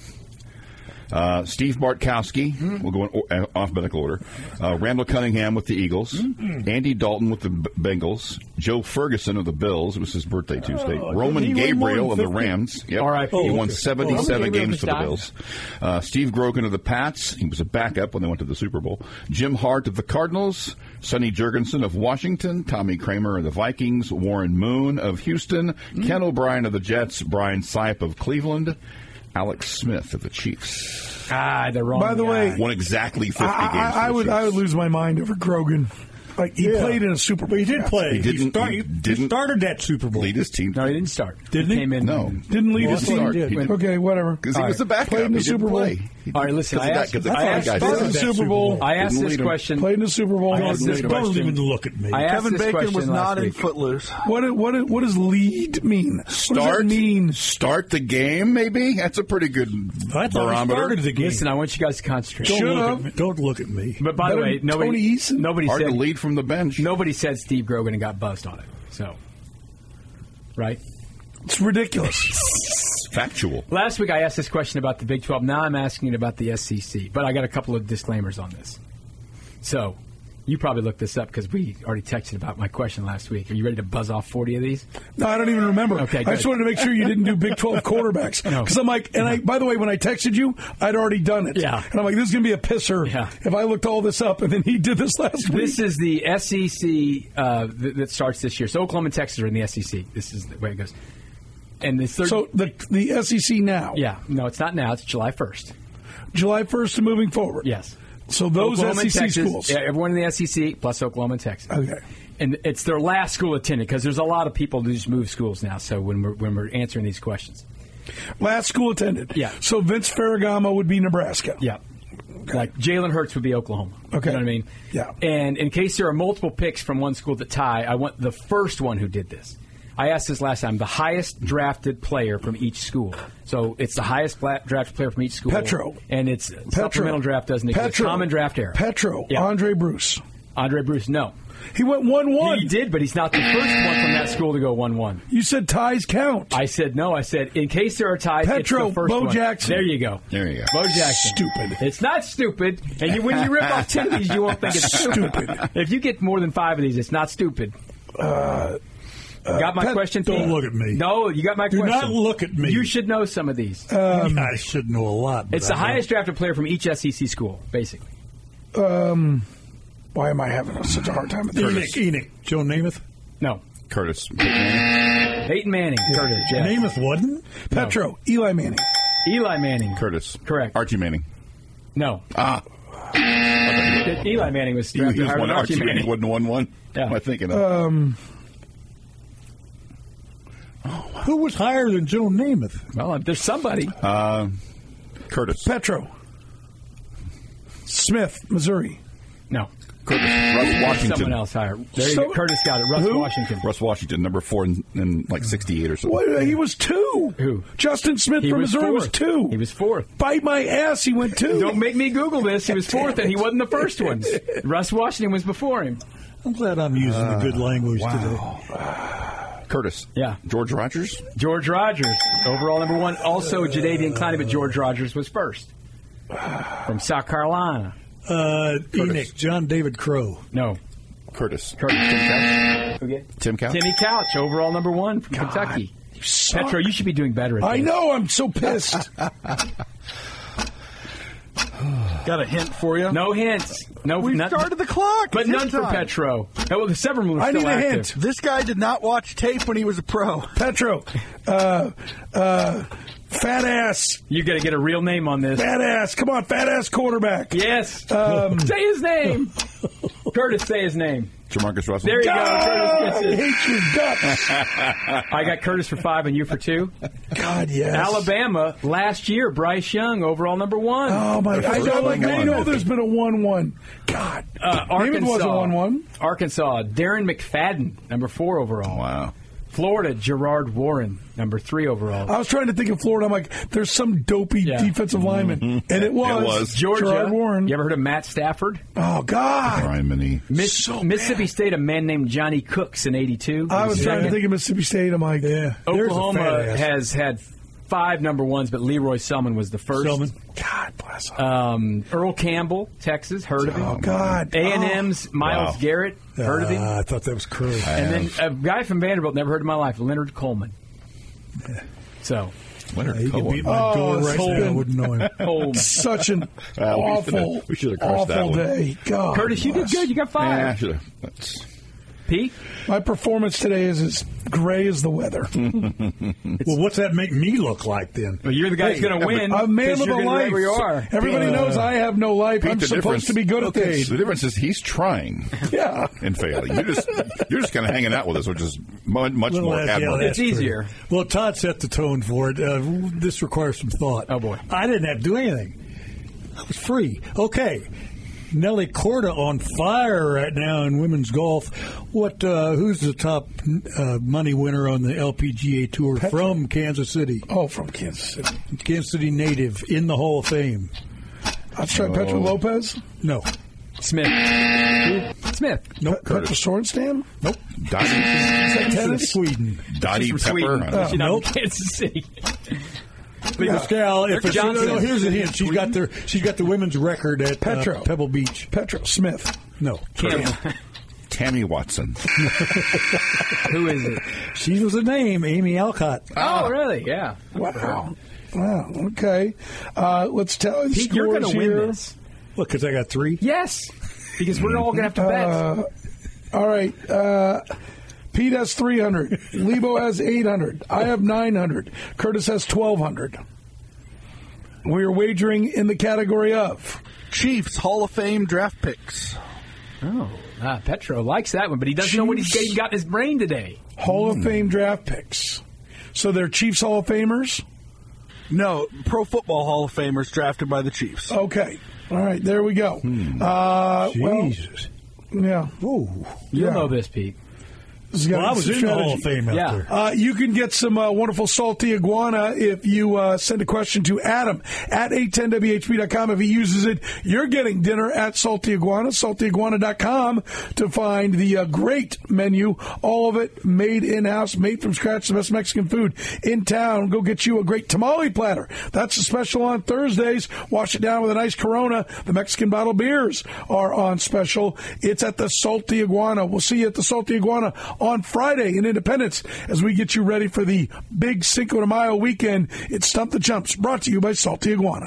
[SPEAKER 7] Steve Bartkowski, we'll go in alphabetical order. Randall Cunningham with the Eagles. Andy Dalton with the Bengals. Joe Ferguson of the Bills. It was his birthday Tuesday. Roman Gabriel of the Rams. Yep. He won 77 games for the Bills. Steve Grogan of the Pats. He was a backup when they went to the Super Bowl. Jim Hart of the Cardinals. Sonny Jurgensen of Washington. Tommy Kramer of the Vikings. Warren Moon of Houston. Ken O'Brien of the Jets. Brian Sipe of Cleveland. Alex Smith of the Chiefs.
[SPEAKER 4] The wrong
[SPEAKER 3] By the way,
[SPEAKER 7] won exactly 50 games.
[SPEAKER 3] I would lose my mind over Grogan. Like he played in a Super Bowl.
[SPEAKER 6] He did play.
[SPEAKER 7] He
[SPEAKER 6] started that Super Bowl.
[SPEAKER 7] Lead his team.
[SPEAKER 4] No, he didn't start.
[SPEAKER 6] Didn't he?
[SPEAKER 4] Came in.
[SPEAKER 7] No.
[SPEAKER 3] Didn't lead his team.
[SPEAKER 7] Okay,
[SPEAKER 3] whatever.
[SPEAKER 7] Because he was the backup.
[SPEAKER 3] Played in the
[SPEAKER 7] He didn't
[SPEAKER 3] Super Bowl.
[SPEAKER 7] play.
[SPEAKER 4] All right, listen. I asked
[SPEAKER 3] Played in the Super Bowl.
[SPEAKER 4] I asked this question.
[SPEAKER 3] Played in the Super Bowl.
[SPEAKER 4] I asked this
[SPEAKER 6] Don't
[SPEAKER 4] question.
[SPEAKER 6] even look at me.
[SPEAKER 5] Kevin Bacon was not in Footloose.
[SPEAKER 3] What does lead mean? What does that mean?
[SPEAKER 7] Start the game, maybe? That's a pretty good
[SPEAKER 6] I thought he
[SPEAKER 7] barometer.
[SPEAKER 6] started the game.
[SPEAKER 4] Listen, I want you guys to concentrate.
[SPEAKER 6] Don't look at me.
[SPEAKER 4] But by the way, nobody
[SPEAKER 7] Hard
[SPEAKER 4] said
[SPEAKER 7] to lead from the bench.
[SPEAKER 4] Nobody said Steve Grogan and got buzzed on it. So, right?
[SPEAKER 3] It's ridiculous.
[SPEAKER 7] Factual.
[SPEAKER 4] Last week I asked this question about the Big 12. Now I'm asking it about the SEC. But I got a couple of disclaimers on this. So, you probably looked this up because we already texted about my question last week. Are you ready to buzz off 40 of these?
[SPEAKER 3] No, I don't even remember.
[SPEAKER 4] Okay,
[SPEAKER 3] I
[SPEAKER 4] good.
[SPEAKER 3] just wanted to make sure you didn't do Big 12 quarterbacks. Because I'm like, by the way, when I texted you, I'd already done it.
[SPEAKER 4] Yeah.
[SPEAKER 3] And I'm like, this is going to be a pisser if I looked all this up and then he did this last week.
[SPEAKER 4] This is the SEC that starts this year. So Oklahoma and Texas are in the SEC. This is the way it goes. And the third,
[SPEAKER 3] so the SEC now.
[SPEAKER 4] Yeah. No, it's not now. It's July 1st.
[SPEAKER 3] July 1st and moving forward.
[SPEAKER 4] Yes.
[SPEAKER 3] So those
[SPEAKER 4] Oklahoma
[SPEAKER 3] SEC
[SPEAKER 4] and Texas,
[SPEAKER 3] schools.
[SPEAKER 4] Yeah, everyone in the SEC plus Oklahoma and Texas.
[SPEAKER 3] Okay.
[SPEAKER 4] And it's their last school attended because there's a lot of people who just move schools now. So when we're answering these questions,
[SPEAKER 3] last school attended.
[SPEAKER 4] Yeah.
[SPEAKER 3] So Vince Ferragamo would be Nebraska.
[SPEAKER 4] Yeah. Okay. Like Jalen Hurts would be Oklahoma.
[SPEAKER 3] Okay.
[SPEAKER 4] You know what I mean?
[SPEAKER 3] Yeah.
[SPEAKER 4] And in case there are multiple picks from one school that tie, I want the first one who did this. I asked this last time. The highest drafted player from each school. So it's the highest drafted player from each school.
[SPEAKER 3] Petro.
[SPEAKER 4] And it's supplemental draft doesn't exist. Common draft error.
[SPEAKER 3] Petro.
[SPEAKER 4] Yeah.
[SPEAKER 3] Andre Bruce.
[SPEAKER 4] Andre Bruce, no.
[SPEAKER 3] He went 1-1.
[SPEAKER 4] He did, but he's not the first one from that school to go 1-1.
[SPEAKER 3] You said ties count.
[SPEAKER 4] I said no. I said in case there are ties,
[SPEAKER 3] Petro,
[SPEAKER 4] it's the first
[SPEAKER 3] Bo
[SPEAKER 4] one.
[SPEAKER 3] Jackson.
[SPEAKER 4] There you go.
[SPEAKER 7] There you go.
[SPEAKER 4] Bo Jackson.
[SPEAKER 3] Stupid.
[SPEAKER 4] It's not stupid. And when you rip off 10 of these, you won't think it's stupid. If you get more than 5 of these, it's not stupid. Got my question?
[SPEAKER 6] Don't look at me.
[SPEAKER 4] No, you got my
[SPEAKER 6] Do
[SPEAKER 4] question.
[SPEAKER 6] not look at me.
[SPEAKER 4] You should know some of these.
[SPEAKER 6] I should know a lot.
[SPEAKER 4] It's the highest drafted player from each SEC school, basically.
[SPEAKER 3] Why am I having such a hard time with this?
[SPEAKER 6] Enoch. Joe Namath?
[SPEAKER 4] No.
[SPEAKER 7] Curtis.
[SPEAKER 4] Peyton Manning. Curtis. Yeah.
[SPEAKER 6] Namath wasn't?
[SPEAKER 3] Petro. Eli Manning.
[SPEAKER 4] Eli Manning.
[SPEAKER 7] Curtis.
[SPEAKER 4] Correct.
[SPEAKER 7] Archie Manning.
[SPEAKER 4] No. Eli Manning was
[SPEAKER 7] He
[SPEAKER 4] drafted
[SPEAKER 7] was
[SPEAKER 4] higher
[SPEAKER 7] one.
[SPEAKER 4] than
[SPEAKER 7] Archie Manning wasn't 1-1.
[SPEAKER 4] Yeah.
[SPEAKER 7] Am I thinking of?
[SPEAKER 6] Who was higher than Joe Namath?
[SPEAKER 4] Well, there's somebody.
[SPEAKER 7] Curtis.
[SPEAKER 3] Petro. Smith, Missouri.
[SPEAKER 4] No.
[SPEAKER 7] Curtis. Russ Washington.
[SPEAKER 4] Someone else higher. There you
[SPEAKER 3] So-
[SPEAKER 4] go. Curtis got it. Russ
[SPEAKER 3] Who?
[SPEAKER 4] Washington.
[SPEAKER 7] Russ Washington, number 4 in like 68 or something.
[SPEAKER 3] What? He was 2.
[SPEAKER 4] Who?
[SPEAKER 3] Justin Smith
[SPEAKER 4] He
[SPEAKER 3] from
[SPEAKER 4] was
[SPEAKER 3] Missouri was
[SPEAKER 4] fourth.
[SPEAKER 3] 2.
[SPEAKER 4] He was 4th.
[SPEAKER 3] Bite my ass, he went 2.
[SPEAKER 4] Don't make me Google this. He was 4th, and he wasn't the first one. Russ Washington was before him.
[SPEAKER 6] I'm glad I'm using the good language today.
[SPEAKER 7] Curtis.
[SPEAKER 4] Yeah.
[SPEAKER 7] George Rogers.
[SPEAKER 4] George Rogers, overall number 1. Also, Jadeveon Clowney, but George Rogers was first. From South Carolina.
[SPEAKER 6] Enoch, John David Crow.
[SPEAKER 4] No.
[SPEAKER 7] Curtis.
[SPEAKER 4] Curtis. Tim Couch. Okay.
[SPEAKER 7] Tim Couch.
[SPEAKER 4] Timmy Couch, overall number 1 from Kentucky.
[SPEAKER 3] suck.
[SPEAKER 4] Petro, you should be doing better at this.
[SPEAKER 3] I know, I'm so pissed.
[SPEAKER 5] Got a hint for you?
[SPEAKER 4] No hints. No,
[SPEAKER 5] We
[SPEAKER 4] none-
[SPEAKER 5] started the clock.
[SPEAKER 4] But
[SPEAKER 5] It's
[SPEAKER 4] none
[SPEAKER 5] hint
[SPEAKER 4] for
[SPEAKER 5] time.
[SPEAKER 4] Petro. Oh, well, the Severman was
[SPEAKER 3] I
[SPEAKER 4] still
[SPEAKER 3] need a
[SPEAKER 4] active.
[SPEAKER 3] hint.
[SPEAKER 5] This guy did not watch tape when he was a pro.
[SPEAKER 3] Petro. Fat ass.
[SPEAKER 4] You got to get a real name on this.
[SPEAKER 3] Fat ass. Come on, fat ass quarterback.
[SPEAKER 4] Yes. Say his name. Curtis, say his name.
[SPEAKER 7] Jamarcus Russell.
[SPEAKER 4] There you go.
[SPEAKER 3] God,
[SPEAKER 4] Curtis
[SPEAKER 3] I
[SPEAKER 4] gets it.
[SPEAKER 3] hate your guts.
[SPEAKER 4] I got Curtis for 5 and you for 2.
[SPEAKER 3] God, yes.
[SPEAKER 4] Alabama, last year, Bryce Young, overall number 1.
[SPEAKER 3] Oh, my God. I know there's been a 1-1. God. Maybe it was a 1-1.
[SPEAKER 4] Arkansas, Darren McFadden, number 4 overall.
[SPEAKER 7] Wow.
[SPEAKER 4] Florida, Gerard Warren, number 3 overall.
[SPEAKER 3] I was trying to think of Florida. I'm like, there's some dopey defensive lineman. And it was.
[SPEAKER 4] Georgia,
[SPEAKER 3] Gerard Warren.
[SPEAKER 4] you ever heard of Matt Stafford?
[SPEAKER 3] Oh, God.
[SPEAKER 7] Criminy.
[SPEAKER 4] Mississippi State, a man named Johnny Cooks in 82.
[SPEAKER 3] I was trying to think of Mississippi State. I'm like, yeah.
[SPEAKER 4] Oklahoma has had 5 number 1s, but Leroy Selman was the first.
[SPEAKER 3] God bless him.
[SPEAKER 4] Earl Campbell, Texas, heard of him.
[SPEAKER 3] Oh, God.
[SPEAKER 4] A&M's Miles
[SPEAKER 7] Wow.
[SPEAKER 4] Garrett, heard of him.
[SPEAKER 6] I thought that was Curry.
[SPEAKER 4] And then a guy from Vanderbilt, never heard in my life, Leonard Coleman. So,
[SPEAKER 7] Leonard
[SPEAKER 6] He could
[SPEAKER 7] Cohen.
[SPEAKER 6] beat my door right
[SPEAKER 3] it's
[SPEAKER 6] now. I
[SPEAKER 3] been-
[SPEAKER 6] wouldn't know him.
[SPEAKER 4] Coleman.
[SPEAKER 3] Such an
[SPEAKER 7] we should have crushed that
[SPEAKER 3] awful
[SPEAKER 7] one.
[SPEAKER 3] day. God.
[SPEAKER 4] Curtis, you did good. You got 5.
[SPEAKER 7] Yeah, should have. That's
[SPEAKER 4] Pete?
[SPEAKER 3] My performance today is as gray as the weather.
[SPEAKER 6] Well, what's that make me look like then?
[SPEAKER 4] Well, you're the guy who's going to win.
[SPEAKER 3] A man
[SPEAKER 4] 'cause
[SPEAKER 3] with
[SPEAKER 4] you're
[SPEAKER 3] a
[SPEAKER 4] gonna be
[SPEAKER 3] life.
[SPEAKER 4] where you are.
[SPEAKER 3] Everybody knows I have no life. I'm
[SPEAKER 7] the
[SPEAKER 3] supposed
[SPEAKER 7] difference-
[SPEAKER 3] to be good at this.
[SPEAKER 7] The difference is he's trying
[SPEAKER 3] Yeah.
[SPEAKER 7] and failing. You're just kind of hanging out with us, which is much
[SPEAKER 6] Well,
[SPEAKER 7] more
[SPEAKER 6] that's- yeah,
[SPEAKER 7] admirable.
[SPEAKER 6] that's
[SPEAKER 4] It's easier.
[SPEAKER 6] pretty- Well, Todd set the tone for it. This requires some thought.
[SPEAKER 4] Oh, boy.
[SPEAKER 6] I didn't have to do anything. I was free. Okay. Nelly Korda on fire right now in women's golf. Who's the top money winner on the LPGA Tour from Kansas City?
[SPEAKER 3] Oh, from Kansas City.
[SPEAKER 6] Kansas City native in the Hall of Fame.
[SPEAKER 3] I'll try Petra Lopez.
[SPEAKER 6] No.
[SPEAKER 4] Smith. Smith.
[SPEAKER 6] Nope.
[SPEAKER 3] Petra Sorenstam.
[SPEAKER 6] Nope.
[SPEAKER 7] Dottie,
[SPEAKER 3] Tennis.
[SPEAKER 6] Sweden.
[SPEAKER 7] Dottie
[SPEAKER 4] She's
[SPEAKER 7] Pepper.
[SPEAKER 4] from Sweden.
[SPEAKER 7] I don't know.
[SPEAKER 4] She's not
[SPEAKER 6] Nope.
[SPEAKER 4] from Kansas City.
[SPEAKER 6] Pascal, if it's,
[SPEAKER 4] Johnson.
[SPEAKER 6] no, here's a hint. She's got the women's record at
[SPEAKER 3] Petro.
[SPEAKER 6] Pebble Beach.
[SPEAKER 3] Petra Smith.
[SPEAKER 6] No.
[SPEAKER 7] Tammy Watson.
[SPEAKER 4] Who is it?
[SPEAKER 6] She was a name, Amy Alcott.
[SPEAKER 4] Oh, really? Yeah.
[SPEAKER 3] Wow. Wow. Okay. Let's tell the
[SPEAKER 4] Pete, you're going
[SPEAKER 3] scores
[SPEAKER 4] to win
[SPEAKER 3] here.
[SPEAKER 4] this.
[SPEAKER 6] Look, because I got 3.
[SPEAKER 4] Yes. Because we're all going to have to bet.
[SPEAKER 3] All right. Pete has 300. Lebo has 800. I have 900. Curtis has 1,200. We are wagering in the category of
[SPEAKER 5] Chiefs Hall of Fame draft picks.
[SPEAKER 4] Oh, Petro likes that one, but he doesn't know what he's got in his brain today.
[SPEAKER 3] Hall of Fame draft picks. So they're Chiefs Hall of Famers?
[SPEAKER 5] No, Pro Football Hall of Famers drafted by the Chiefs.
[SPEAKER 3] Okay. All right. There we go.
[SPEAKER 6] Jesus.
[SPEAKER 3] Yeah.
[SPEAKER 6] Ooh.
[SPEAKER 4] You'll know this, Pete.
[SPEAKER 6] Well, I was in the Hall of Fame out
[SPEAKER 4] Yeah.
[SPEAKER 6] there.
[SPEAKER 3] You can get some wonderful salty iguana if you send a question to Adam at 810WHB.com. If he uses it, you're getting dinner at Salty Iguana, saltyiguana.com to find the great menu. All of it made in-house, made from scratch, the best Mexican food in town. Go get you a great tamale platter. That's a special on Thursdays. Wash it down with a nice Corona. The Mexican bottle beers are on special. It's at the Salty Iguana. We'll see you at the Salty Iguana on Friday in Independence as we get you ready for the big Cinco de Mayo weekend. It's Stump the Chumps, brought to you by Salty Iguana.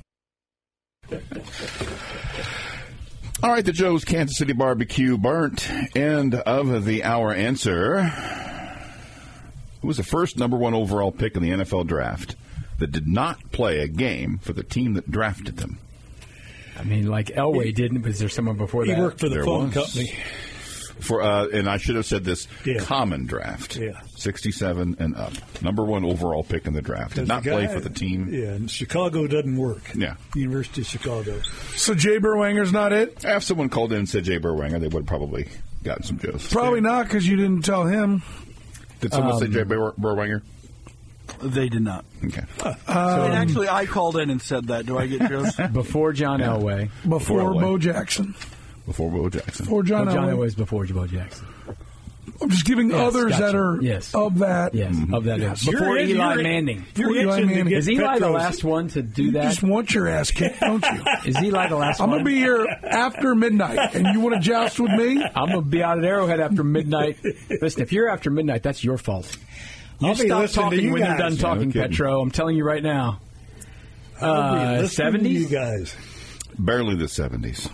[SPEAKER 7] All right, the Joe's Kansas City Barbecue burnt end of the hour answer. Who was the first number 1 overall pick in the NFL draft that did not play a game for the team that drafted them?
[SPEAKER 4] I mean, like Elway didn't, but is there someone before
[SPEAKER 6] He
[SPEAKER 4] that?
[SPEAKER 6] worked for the phone company.
[SPEAKER 7] And I should have said this, common draft.
[SPEAKER 6] Yeah.
[SPEAKER 7] 67 and up. Number 1 overall pick in the draft. Did not play for the team.
[SPEAKER 6] Yeah, and Chicago doesn't work.
[SPEAKER 7] Yeah.
[SPEAKER 6] University of Chicago.
[SPEAKER 3] So Jay Berwanger's not it?
[SPEAKER 7] If someone called in and said Jay Berwanger, they would have probably gotten some Joes.
[SPEAKER 3] Probably not, because you didn't tell him.
[SPEAKER 7] Did someone say Jay Berwanger?
[SPEAKER 5] They did not.
[SPEAKER 7] Okay.
[SPEAKER 5] And actually, I called in and said that. Do I get Joe's?
[SPEAKER 4] Before John Elway.
[SPEAKER 3] Before
[SPEAKER 7] Elway.
[SPEAKER 3] Bo Jackson.
[SPEAKER 7] Before Bo Jackson.
[SPEAKER 3] Before John
[SPEAKER 4] John
[SPEAKER 3] Elway.
[SPEAKER 4] Elway was before Bo Jackson.
[SPEAKER 3] I'm just giving others
[SPEAKER 4] gotcha.
[SPEAKER 3] that are
[SPEAKER 4] Yes.
[SPEAKER 3] of that.
[SPEAKER 4] Yes, of that.
[SPEAKER 3] Yes.
[SPEAKER 4] Before Eli Manning.
[SPEAKER 3] Before Eli Manning.
[SPEAKER 4] Is Eli the last one to do
[SPEAKER 3] You
[SPEAKER 4] that?
[SPEAKER 3] just want your ass kicked, don't you?
[SPEAKER 4] Is Eli the last
[SPEAKER 3] I'm
[SPEAKER 4] one?
[SPEAKER 3] going to be here after midnight, and you want to joust with me?
[SPEAKER 4] I'm going to be out at Arrowhead after midnight. Listen, if you're after midnight, that's your fault. You
[SPEAKER 6] I'll be
[SPEAKER 4] stop
[SPEAKER 6] listening to
[SPEAKER 4] talking
[SPEAKER 6] you
[SPEAKER 4] when you're
[SPEAKER 6] guys.
[SPEAKER 4] done talking,
[SPEAKER 7] No kidding.
[SPEAKER 4] Petro. I'm telling you right now.
[SPEAKER 6] I'll be listening to you
[SPEAKER 4] 70s?
[SPEAKER 6] guys.
[SPEAKER 7] Barely the 70s.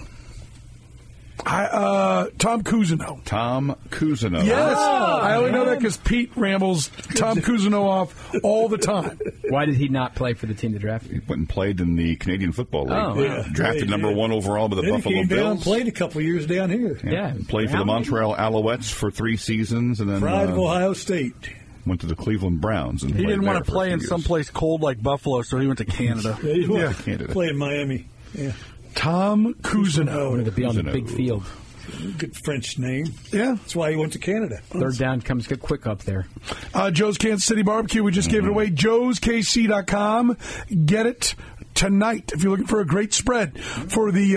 [SPEAKER 3] Tom Cousineau.
[SPEAKER 7] Tom Cousineau.
[SPEAKER 3] Yes, I only know that because Pete rambles Tom Cousineau off all the time.
[SPEAKER 4] Why did he not play for the team that drafted
[SPEAKER 7] He
[SPEAKER 4] him?
[SPEAKER 7] went and played in the Canadian Football League.
[SPEAKER 4] Oh, wow.
[SPEAKER 7] Drafted number 1 overall by the
[SPEAKER 6] Then
[SPEAKER 7] Buffalo
[SPEAKER 6] he came down and
[SPEAKER 7] Bills.
[SPEAKER 6] played a couple of years down here.
[SPEAKER 4] Yeah.
[SPEAKER 7] Played for the Montreal Alouettes for 3 seasons, and then
[SPEAKER 6] Pride of Ohio State.
[SPEAKER 7] went to the Cleveland Browns. And
[SPEAKER 5] He didn't want to play in
[SPEAKER 7] some
[SPEAKER 5] someplace cold like Buffalo, so he went to Canada.
[SPEAKER 6] Yeah,
[SPEAKER 7] Canada.
[SPEAKER 6] play in Miami. Yeah,
[SPEAKER 3] Tom Cousineau.
[SPEAKER 4] Wanted to be on the big field.
[SPEAKER 6] good French name.
[SPEAKER 3] Yeah.
[SPEAKER 6] That's why he went to Canada.
[SPEAKER 4] Third down comes good quick up there.
[SPEAKER 3] Joe's Kansas City Barbecue. We just gave it away. JoesKC.com. Get it tonight if you're looking for a great spread for the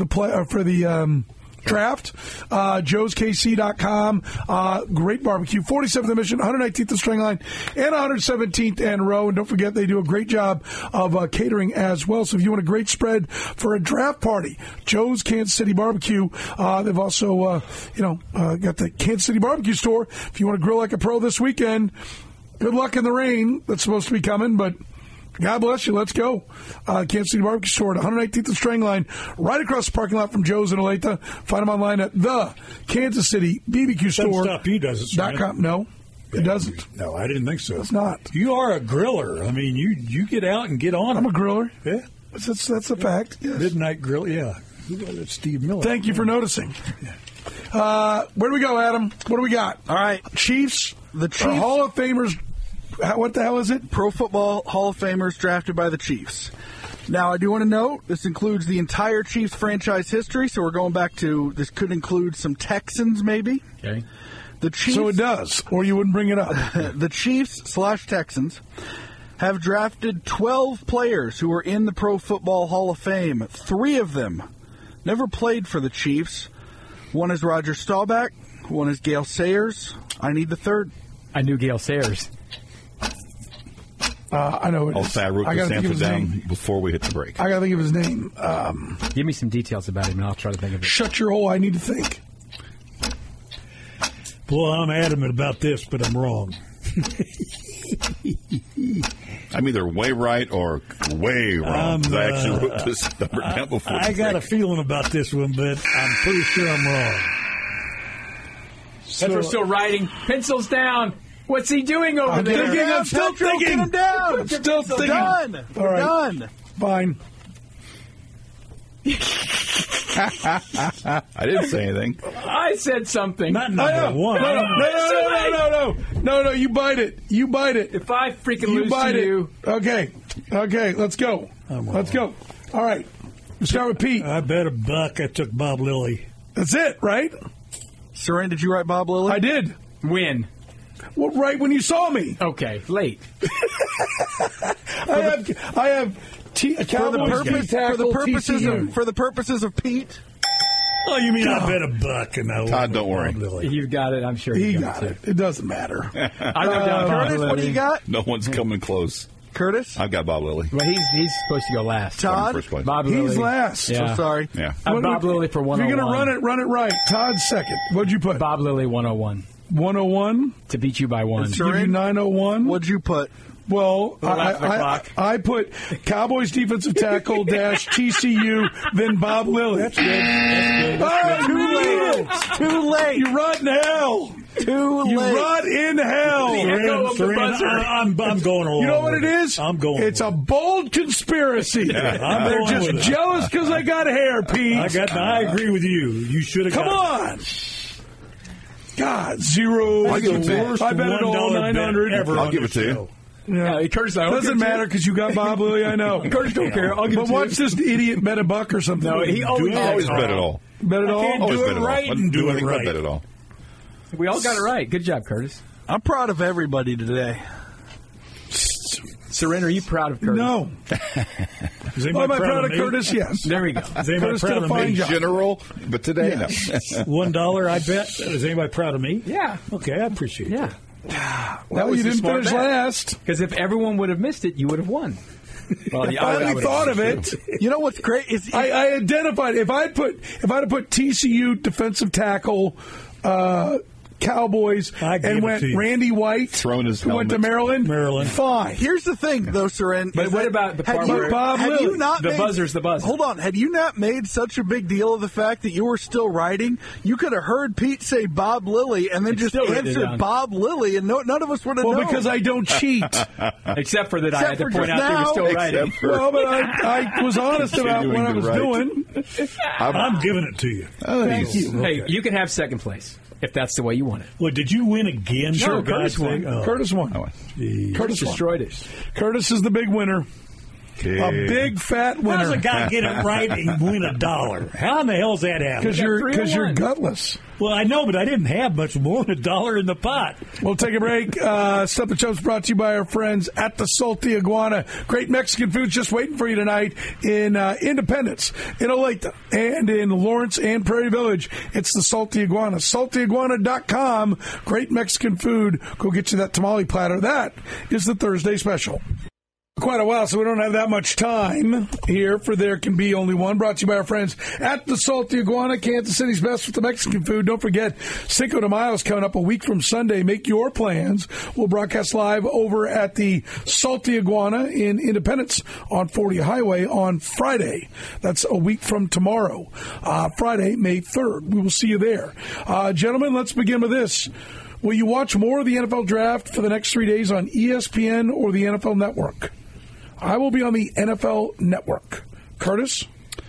[SPEAKER 3] draft. JoesKC.com. Great barbecue. 47th and Mission, 119th and String Line, and 117th and Row. And don't forget, they do a great job of catering as well. So if you want a great spread for a draft party, Joe's Kansas City Barbecue. They've also, got the Kansas City Barbecue store. If you want to grill like a pro this weekend, good luck in the rain that's supposed to be coming, but God bless you. Let's go. Kansas City Barbecue Store at 118th and Strang Line, right across the parking lot from Joe's in Olathe. Find them online at the Kansas City BBQ Store.
[SPEAKER 6] Doesn't stop you, does it, Sam?
[SPEAKER 3] .com. No, it doesn't.
[SPEAKER 6] No, I didn't think so.
[SPEAKER 3] It's not.
[SPEAKER 6] You are a griller. I mean, you get out and get on
[SPEAKER 3] I'm
[SPEAKER 6] it.
[SPEAKER 3] a griller.
[SPEAKER 6] Yeah.
[SPEAKER 3] That's a fact. Yes.
[SPEAKER 6] Midnight grill. Yeah. That's Steve Miller.
[SPEAKER 3] Thank you for noticing. Where do we go, Adam? What do we got?
[SPEAKER 5] All right.
[SPEAKER 3] Chiefs.
[SPEAKER 5] The Chiefs.
[SPEAKER 3] Or Hall of Famers. What the hell is it?
[SPEAKER 5] Pro Football Hall of Famers drafted by the Chiefs. Now, I do want to note, this includes the entire Chiefs franchise history, so we're going back to, this could include some Texans, maybe.
[SPEAKER 4] Okay.
[SPEAKER 5] The Chiefs,
[SPEAKER 3] So it does, or you wouldn't bring it up.
[SPEAKER 5] the Chiefs/Texans have drafted 12 players who are in the Pro Football Hall of Fame. 3 of them never played for the Chiefs. One is Roger Staubach. One is Gale Sayers. I need the third.
[SPEAKER 4] I knew Gale Sayers.
[SPEAKER 3] I know it
[SPEAKER 7] I'll
[SPEAKER 3] is.
[SPEAKER 7] say I wrote
[SPEAKER 3] I
[SPEAKER 7] the
[SPEAKER 3] gotta think of
[SPEAKER 7] sample
[SPEAKER 3] his
[SPEAKER 7] down
[SPEAKER 3] name.
[SPEAKER 7] before we hit the break.
[SPEAKER 3] I got to think of his name.
[SPEAKER 4] Give me some details about him, and I'll try to think of it.
[SPEAKER 3] Shut your hole. I need to think.
[SPEAKER 6] Well, I'm adamant about this, but I'm wrong.
[SPEAKER 7] I'm either way right or way wrong. 'cause I actually wrote this number down before
[SPEAKER 6] I
[SPEAKER 7] the
[SPEAKER 6] got a
[SPEAKER 7] break.
[SPEAKER 6] feeling about this one, but I'm pretty sure I'm wrong.
[SPEAKER 4] Petro's still writing. Pencils down. What's he doing over
[SPEAKER 3] I'm
[SPEAKER 4] there?
[SPEAKER 3] thinking. I'm still
[SPEAKER 5] Petro,
[SPEAKER 3] thinking.
[SPEAKER 5] Get him down.
[SPEAKER 3] I'm still thinking.
[SPEAKER 5] Done.
[SPEAKER 3] All
[SPEAKER 5] We're
[SPEAKER 3] right.
[SPEAKER 5] done.
[SPEAKER 3] Fine.
[SPEAKER 7] I didn't say anything.
[SPEAKER 4] I said something.
[SPEAKER 6] Not number one.
[SPEAKER 3] No, you bite it. You bite it.
[SPEAKER 4] If I freaking
[SPEAKER 3] You
[SPEAKER 4] lose
[SPEAKER 3] bite
[SPEAKER 4] to
[SPEAKER 3] it.
[SPEAKER 4] you,
[SPEAKER 3] Okay, let's go. Let's go. All right. We'll start with Pete.
[SPEAKER 6] I bet a buck I took Bob Lilly.
[SPEAKER 3] That's it, right?
[SPEAKER 5] Saran, did you write Bob Lilly?
[SPEAKER 3] I did.
[SPEAKER 4] win.
[SPEAKER 3] Well, right when you saw me.
[SPEAKER 4] Okay, late.
[SPEAKER 3] I have
[SPEAKER 5] For the purposes of Pete.
[SPEAKER 6] Oh, you mean I bet a buck and I
[SPEAKER 7] Todd, don't worry.
[SPEAKER 6] Bob Lilly.
[SPEAKER 4] You've got it. I'm sure
[SPEAKER 3] He
[SPEAKER 4] you
[SPEAKER 3] got it. It doesn't matter.
[SPEAKER 4] I wrote down Bob
[SPEAKER 5] Curtis, what do
[SPEAKER 4] Lilly.
[SPEAKER 5] you got?
[SPEAKER 7] No one's coming close.
[SPEAKER 5] Curtis?
[SPEAKER 7] I've got Bob Lilly.
[SPEAKER 4] Well, he's supposed to go last.
[SPEAKER 5] Todd?
[SPEAKER 7] First place.
[SPEAKER 4] Bob Lilly.
[SPEAKER 3] He's last.
[SPEAKER 4] Yeah.
[SPEAKER 5] So sorry.
[SPEAKER 7] Yeah.
[SPEAKER 4] Bob Lilly for
[SPEAKER 3] If
[SPEAKER 4] 101.
[SPEAKER 3] you're going to run it right. Todd's second. What'd you put?
[SPEAKER 4] Bob Lilly 101
[SPEAKER 3] 101.
[SPEAKER 4] to beat you by one.
[SPEAKER 5] And
[SPEAKER 3] Give you
[SPEAKER 5] Saran?
[SPEAKER 3] 901.
[SPEAKER 5] What'd you put?
[SPEAKER 3] Well,
[SPEAKER 4] left the clock.
[SPEAKER 3] I put Cowboys defensive tackle dash TCU, then Bob Lilly. That's good.
[SPEAKER 5] Too late. Too late.
[SPEAKER 3] You're rotten hell.
[SPEAKER 5] too
[SPEAKER 3] You
[SPEAKER 5] late.
[SPEAKER 3] rot in hell.
[SPEAKER 6] I'm going along.
[SPEAKER 3] You know what
[SPEAKER 6] with
[SPEAKER 3] it is?
[SPEAKER 6] I'm going.
[SPEAKER 3] It's a bold conspiracy.
[SPEAKER 6] I'm
[SPEAKER 3] They're
[SPEAKER 6] going
[SPEAKER 3] just
[SPEAKER 6] with it.
[SPEAKER 3] jealous because I got hair, Pete.
[SPEAKER 6] I agree with you. You should have.
[SPEAKER 3] Come on. God, zero.
[SPEAKER 7] I'll give it to you.
[SPEAKER 3] I bet it all
[SPEAKER 6] $1
[SPEAKER 3] 900.
[SPEAKER 6] bet ever
[SPEAKER 7] I'll
[SPEAKER 6] on
[SPEAKER 7] give
[SPEAKER 6] this
[SPEAKER 7] it to you.
[SPEAKER 6] show.
[SPEAKER 3] Yeah.
[SPEAKER 4] Curtis, I don't
[SPEAKER 3] Doesn't
[SPEAKER 4] care,
[SPEAKER 3] matter because you got Bob Lilly, I know.
[SPEAKER 4] Curtis don't care. I'll give
[SPEAKER 3] But
[SPEAKER 4] it to
[SPEAKER 3] watch this idiot bet a buck or something.
[SPEAKER 4] No, he always
[SPEAKER 7] I always bet it all.
[SPEAKER 3] bet it all.
[SPEAKER 6] can't
[SPEAKER 7] Always
[SPEAKER 6] do
[SPEAKER 7] bet
[SPEAKER 6] it
[SPEAKER 7] it all.
[SPEAKER 6] right and do it
[SPEAKER 7] anything but
[SPEAKER 6] right.
[SPEAKER 7] bet it all.
[SPEAKER 4] We all got it right. Good job, Curtis.
[SPEAKER 5] I'm proud of everybody today.
[SPEAKER 4] Surrender, are you proud of Curtis?
[SPEAKER 3] No.
[SPEAKER 6] Is
[SPEAKER 3] Oh, am I proud of
[SPEAKER 6] me?
[SPEAKER 3] Curtis? Yes.
[SPEAKER 4] There we go.
[SPEAKER 6] Is anybody
[SPEAKER 3] Curtis did
[SPEAKER 6] proud
[SPEAKER 3] a
[SPEAKER 6] of
[SPEAKER 3] fine
[SPEAKER 6] me?
[SPEAKER 3] job.
[SPEAKER 7] General, but today, no.
[SPEAKER 6] $1, I bet. Is anybody proud of me?
[SPEAKER 4] Yeah.
[SPEAKER 6] Okay, I appreciate it.
[SPEAKER 4] Yeah.
[SPEAKER 3] Well,
[SPEAKER 4] was
[SPEAKER 3] you
[SPEAKER 4] a
[SPEAKER 3] didn't
[SPEAKER 4] smart
[SPEAKER 3] finish
[SPEAKER 4] bet.
[SPEAKER 3] last.
[SPEAKER 4] Because if everyone would have missed it, you would have won. Well,
[SPEAKER 3] I finally thought of it.
[SPEAKER 5] You know what's great is
[SPEAKER 3] I identified if I'd have put TCU defensive tackle, Cowboys,
[SPEAKER 6] I gave
[SPEAKER 3] and
[SPEAKER 6] it
[SPEAKER 3] went
[SPEAKER 6] to you.
[SPEAKER 3] Randy White,
[SPEAKER 7] Thrown his
[SPEAKER 3] who went to
[SPEAKER 7] helmet.
[SPEAKER 3] Maryland. Fine.
[SPEAKER 5] Here's the thing, though, Soren.
[SPEAKER 4] But
[SPEAKER 5] is
[SPEAKER 4] what
[SPEAKER 5] that
[SPEAKER 4] about the
[SPEAKER 5] had
[SPEAKER 4] part
[SPEAKER 5] you-
[SPEAKER 4] where
[SPEAKER 3] Bob
[SPEAKER 5] had
[SPEAKER 3] Lilly?
[SPEAKER 5] you not
[SPEAKER 4] The
[SPEAKER 5] made-
[SPEAKER 4] buzzer's the buzzer.
[SPEAKER 5] Hold on. Had you not made such a big deal of the fact that you were still writing, you could have heard Pete say Bob Lilly and then just
[SPEAKER 4] still written it
[SPEAKER 5] answered
[SPEAKER 4] down.
[SPEAKER 5] Bob Lilly, and none of us would have
[SPEAKER 3] Well,
[SPEAKER 5] known.
[SPEAKER 3] because I don't cheat.
[SPEAKER 4] Except for that I
[SPEAKER 5] Except
[SPEAKER 4] had to
[SPEAKER 5] for
[SPEAKER 4] point
[SPEAKER 5] just
[SPEAKER 4] out they were
[SPEAKER 5] now.
[SPEAKER 4] still writing.
[SPEAKER 7] Except for-
[SPEAKER 3] Well, but I was honest about what I was
[SPEAKER 7] Continuing
[SPEAKER 3] doing.
[SPEAKER 6] I'm giving it to you.
[SPEAKER 3] Thank you.
[SPEAKER 4] Hey, you can have second place if that's the way you want it.
[SPEAKER 6] Well, did you win again?
[SPEAKER 4] Sure,
[SPEAKER 6] for God's
[SPEAKER 4] Curtis won.
[SPEAKER 6] sake? Oh.
[SPEAKER 3] Curtis won.
[SPEAKER 6] Geez.
[SPEAKER 3] Curtis won.
[SPEAKER 4] Destroyed it.
[SPEAKER 3] Curtis is the big winner. A big fat
[SPEAKER 6] How does
[SPEAKER 3] winner.
[SPEAKER 6] a guy get it right and win $1? How in the hell's that happen?
[SPEAKER 3] Because you're
[SPEAKER 4] 3-1.
[SPEAKER 3] gutless.
[SPEAKER 6] Well, I know, but I didn't have much more than $1 in the pot.
[SPEAKER 3] We'll take a break. Stuff the Chumps brought to you by our friends at the Salty Iguana. Great Mexican food just waiting for you tonight in Independence, in Olathe, and in Lawrence and Prairie Village. It's the Salty Iguana. SaltyIguana.com. Great Mexican food. Go get you that tamale platter. That is the Thursday special. Quite a while, so we don't have that much time here for There Can Be Only One. Brought to you by our friends at the Salty Iguana, Kansas City's best with the Mexican food. Don't forget, Cinco de Mayo is coming up a week from Sunday. Make your plans. We'll broadcast live over at the Salty Iguana in Independence on 40 Highway on Friday. That's a week from tomorrow, Friday, May 3rd. We will see you there. Gentlemen, let's begin with this. Will you watch more of the NFL Draft for the next 3 days on ESPN or the NFL Network? I will be on the NFL Network. Curtis?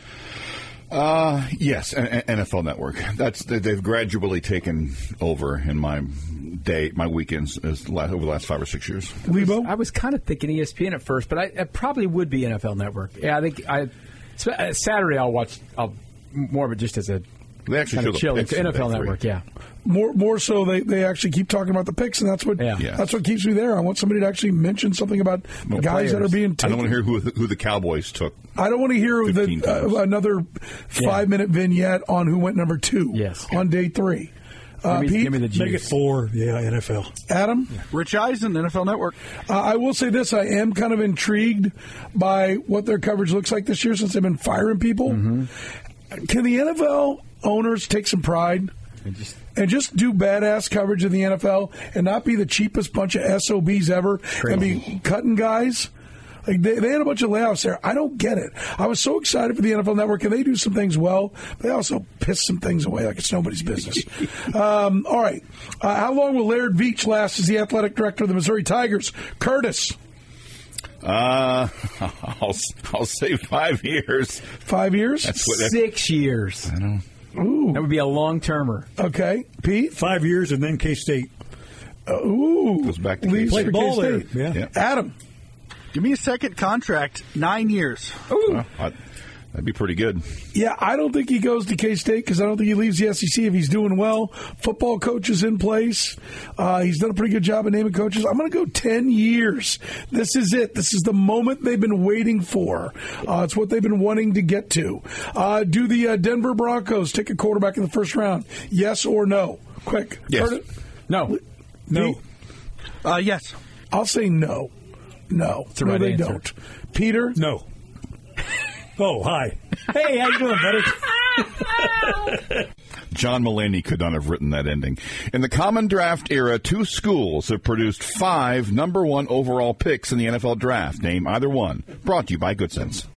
[SPEAKER 7] Yes, NFL Network. They've gradually taken over in my weekends over the last 5 or 6 years.
[SPEAKER 3] Lebo?
[SPEAKER 4] I was kind of thinking ESPN at first, but I probably would be NFL Network. Yeah, I think Saturday I'll watch more of it just as a
[SPEAKER 7] They actually
[SPEAKER 4] kind
[SPEAKER 7] show
[SPEAKER 4] of
[SPEAKER 7] the
[SPEAKER 4] chill.
[SPEAKER 7] picks
[SPEAKER 4] It's
[SPEAKER 7] in
[SPEAKER 4] NFL
[SPEAKER 7] day three.
[SPEAKER 4] Network, yeah.
[SPEAKER 3] More so, they actually keep talking about the picks, and that's what
[SPEAKER 4] Yeah.
[SPEAKER 3] that's what keeps me there. I want somebody to actually mention something about the guys that are being
[SPEAKER 7] I
[SPEAKER 3] taken.
[SPEAKER 7] don't want to hear who the Cowboys took.
[SPEAKER 3] I don't want to hear
[SPEAKER 7] 15 times.
[SPEAKER 3] another 5-minute vignette on who went number 2
[SPEAKER 4] Yes.
[SPEAKER 3] on day 3. Pete?
[SPEAKER 4] Give me the juice.
[SPEAKER 6] Make it 4. Yeah, NFL.
[SPEAKER 3] Adam?
[SPEAKER 5] Rich Eisen, NFL Network.
[SPEAKER 3] I will say this. I am kind of intrigued by what their coverage looks like this year since they've been firing people.
[SPEAKER 4] Mm-hmm.
[SPEAKER 3] Can the NFL owners take some pride and just do badass coverage of the NFL and not be the cheapest bunch of SOBs ever and be cutting guys? Like they had a bunch of layoffs there. I don't get it. I was so excited for the NFL Network, and they do some things well. But they also piss some things away like it's nobody's business. All right. How long will Laird Veach last as the athletic director of the Missouri Tigers? Curtis.
[SPEAKER 7] I'll say 5 years.
[SPEAKER 3] 5 years?
[SPEAKER 7] That's what
[SPEAKER 4] 6 years.
[SPEAKER 7] I know.
[SPEAKER 3] Ooh.
[SPEAKER 4] That would be a long-termer.
[SPEAKER 3] Okay. Pete?
[SPEAKER 6] 5 years and then K-State.
[SPEAKER 3] Ooh.
[SPEAKER 7] Goes back to
[SPEAKER 3] Leaves
[SPEAKER 7] K-State.
[SPEAKER 3] for
[SPEAKER 6] Played ball there.
[SPEAKER 3] K-State.
[SPEAKER 6] Yeah.
[SPEAKER 3] Adam?
[SPEAKER 5] Give me a second contract, 9 years.
[SPEAKER 7] Well, that'd be pretty good.
[SPEAKER 3] Yeah, I don't think he goes to K-State because I don't think he leaves the SEC if he's doing well. Football coach is in place. He's done a pretty good job of naming coaches. I'm going to go 10 years. This is it. This is the moment they've been waiting for. It's what they've been wanting to get to. Do the Denver Broncos take a quarterback in the first round? Yes or no? Quick.
[SPEAKER 7] Yes.
[SPEAKER 4] No.
[SPEAKER 6] No.
[SPEAKER 5] Yes.
[SPEAKER 3] I'll say no. No.
[SPEAKER 4] the
[SPEAKER 3] No,
[SPEAKER 4] right
[SPEAKER 3] they
[SPEAKER 4] answer.
[SPEAKER 3] don't. Peter?
[SPEAKER 6] No. Oh, hi. Hey, how you doing, buddy?
[SPEAKER 7] John Mulaney could not have written that ending. In the common draft era, 2 schools have produced 5 number 1 overall picks in the NFL draft. Name either one. Brought to you by Good Sense.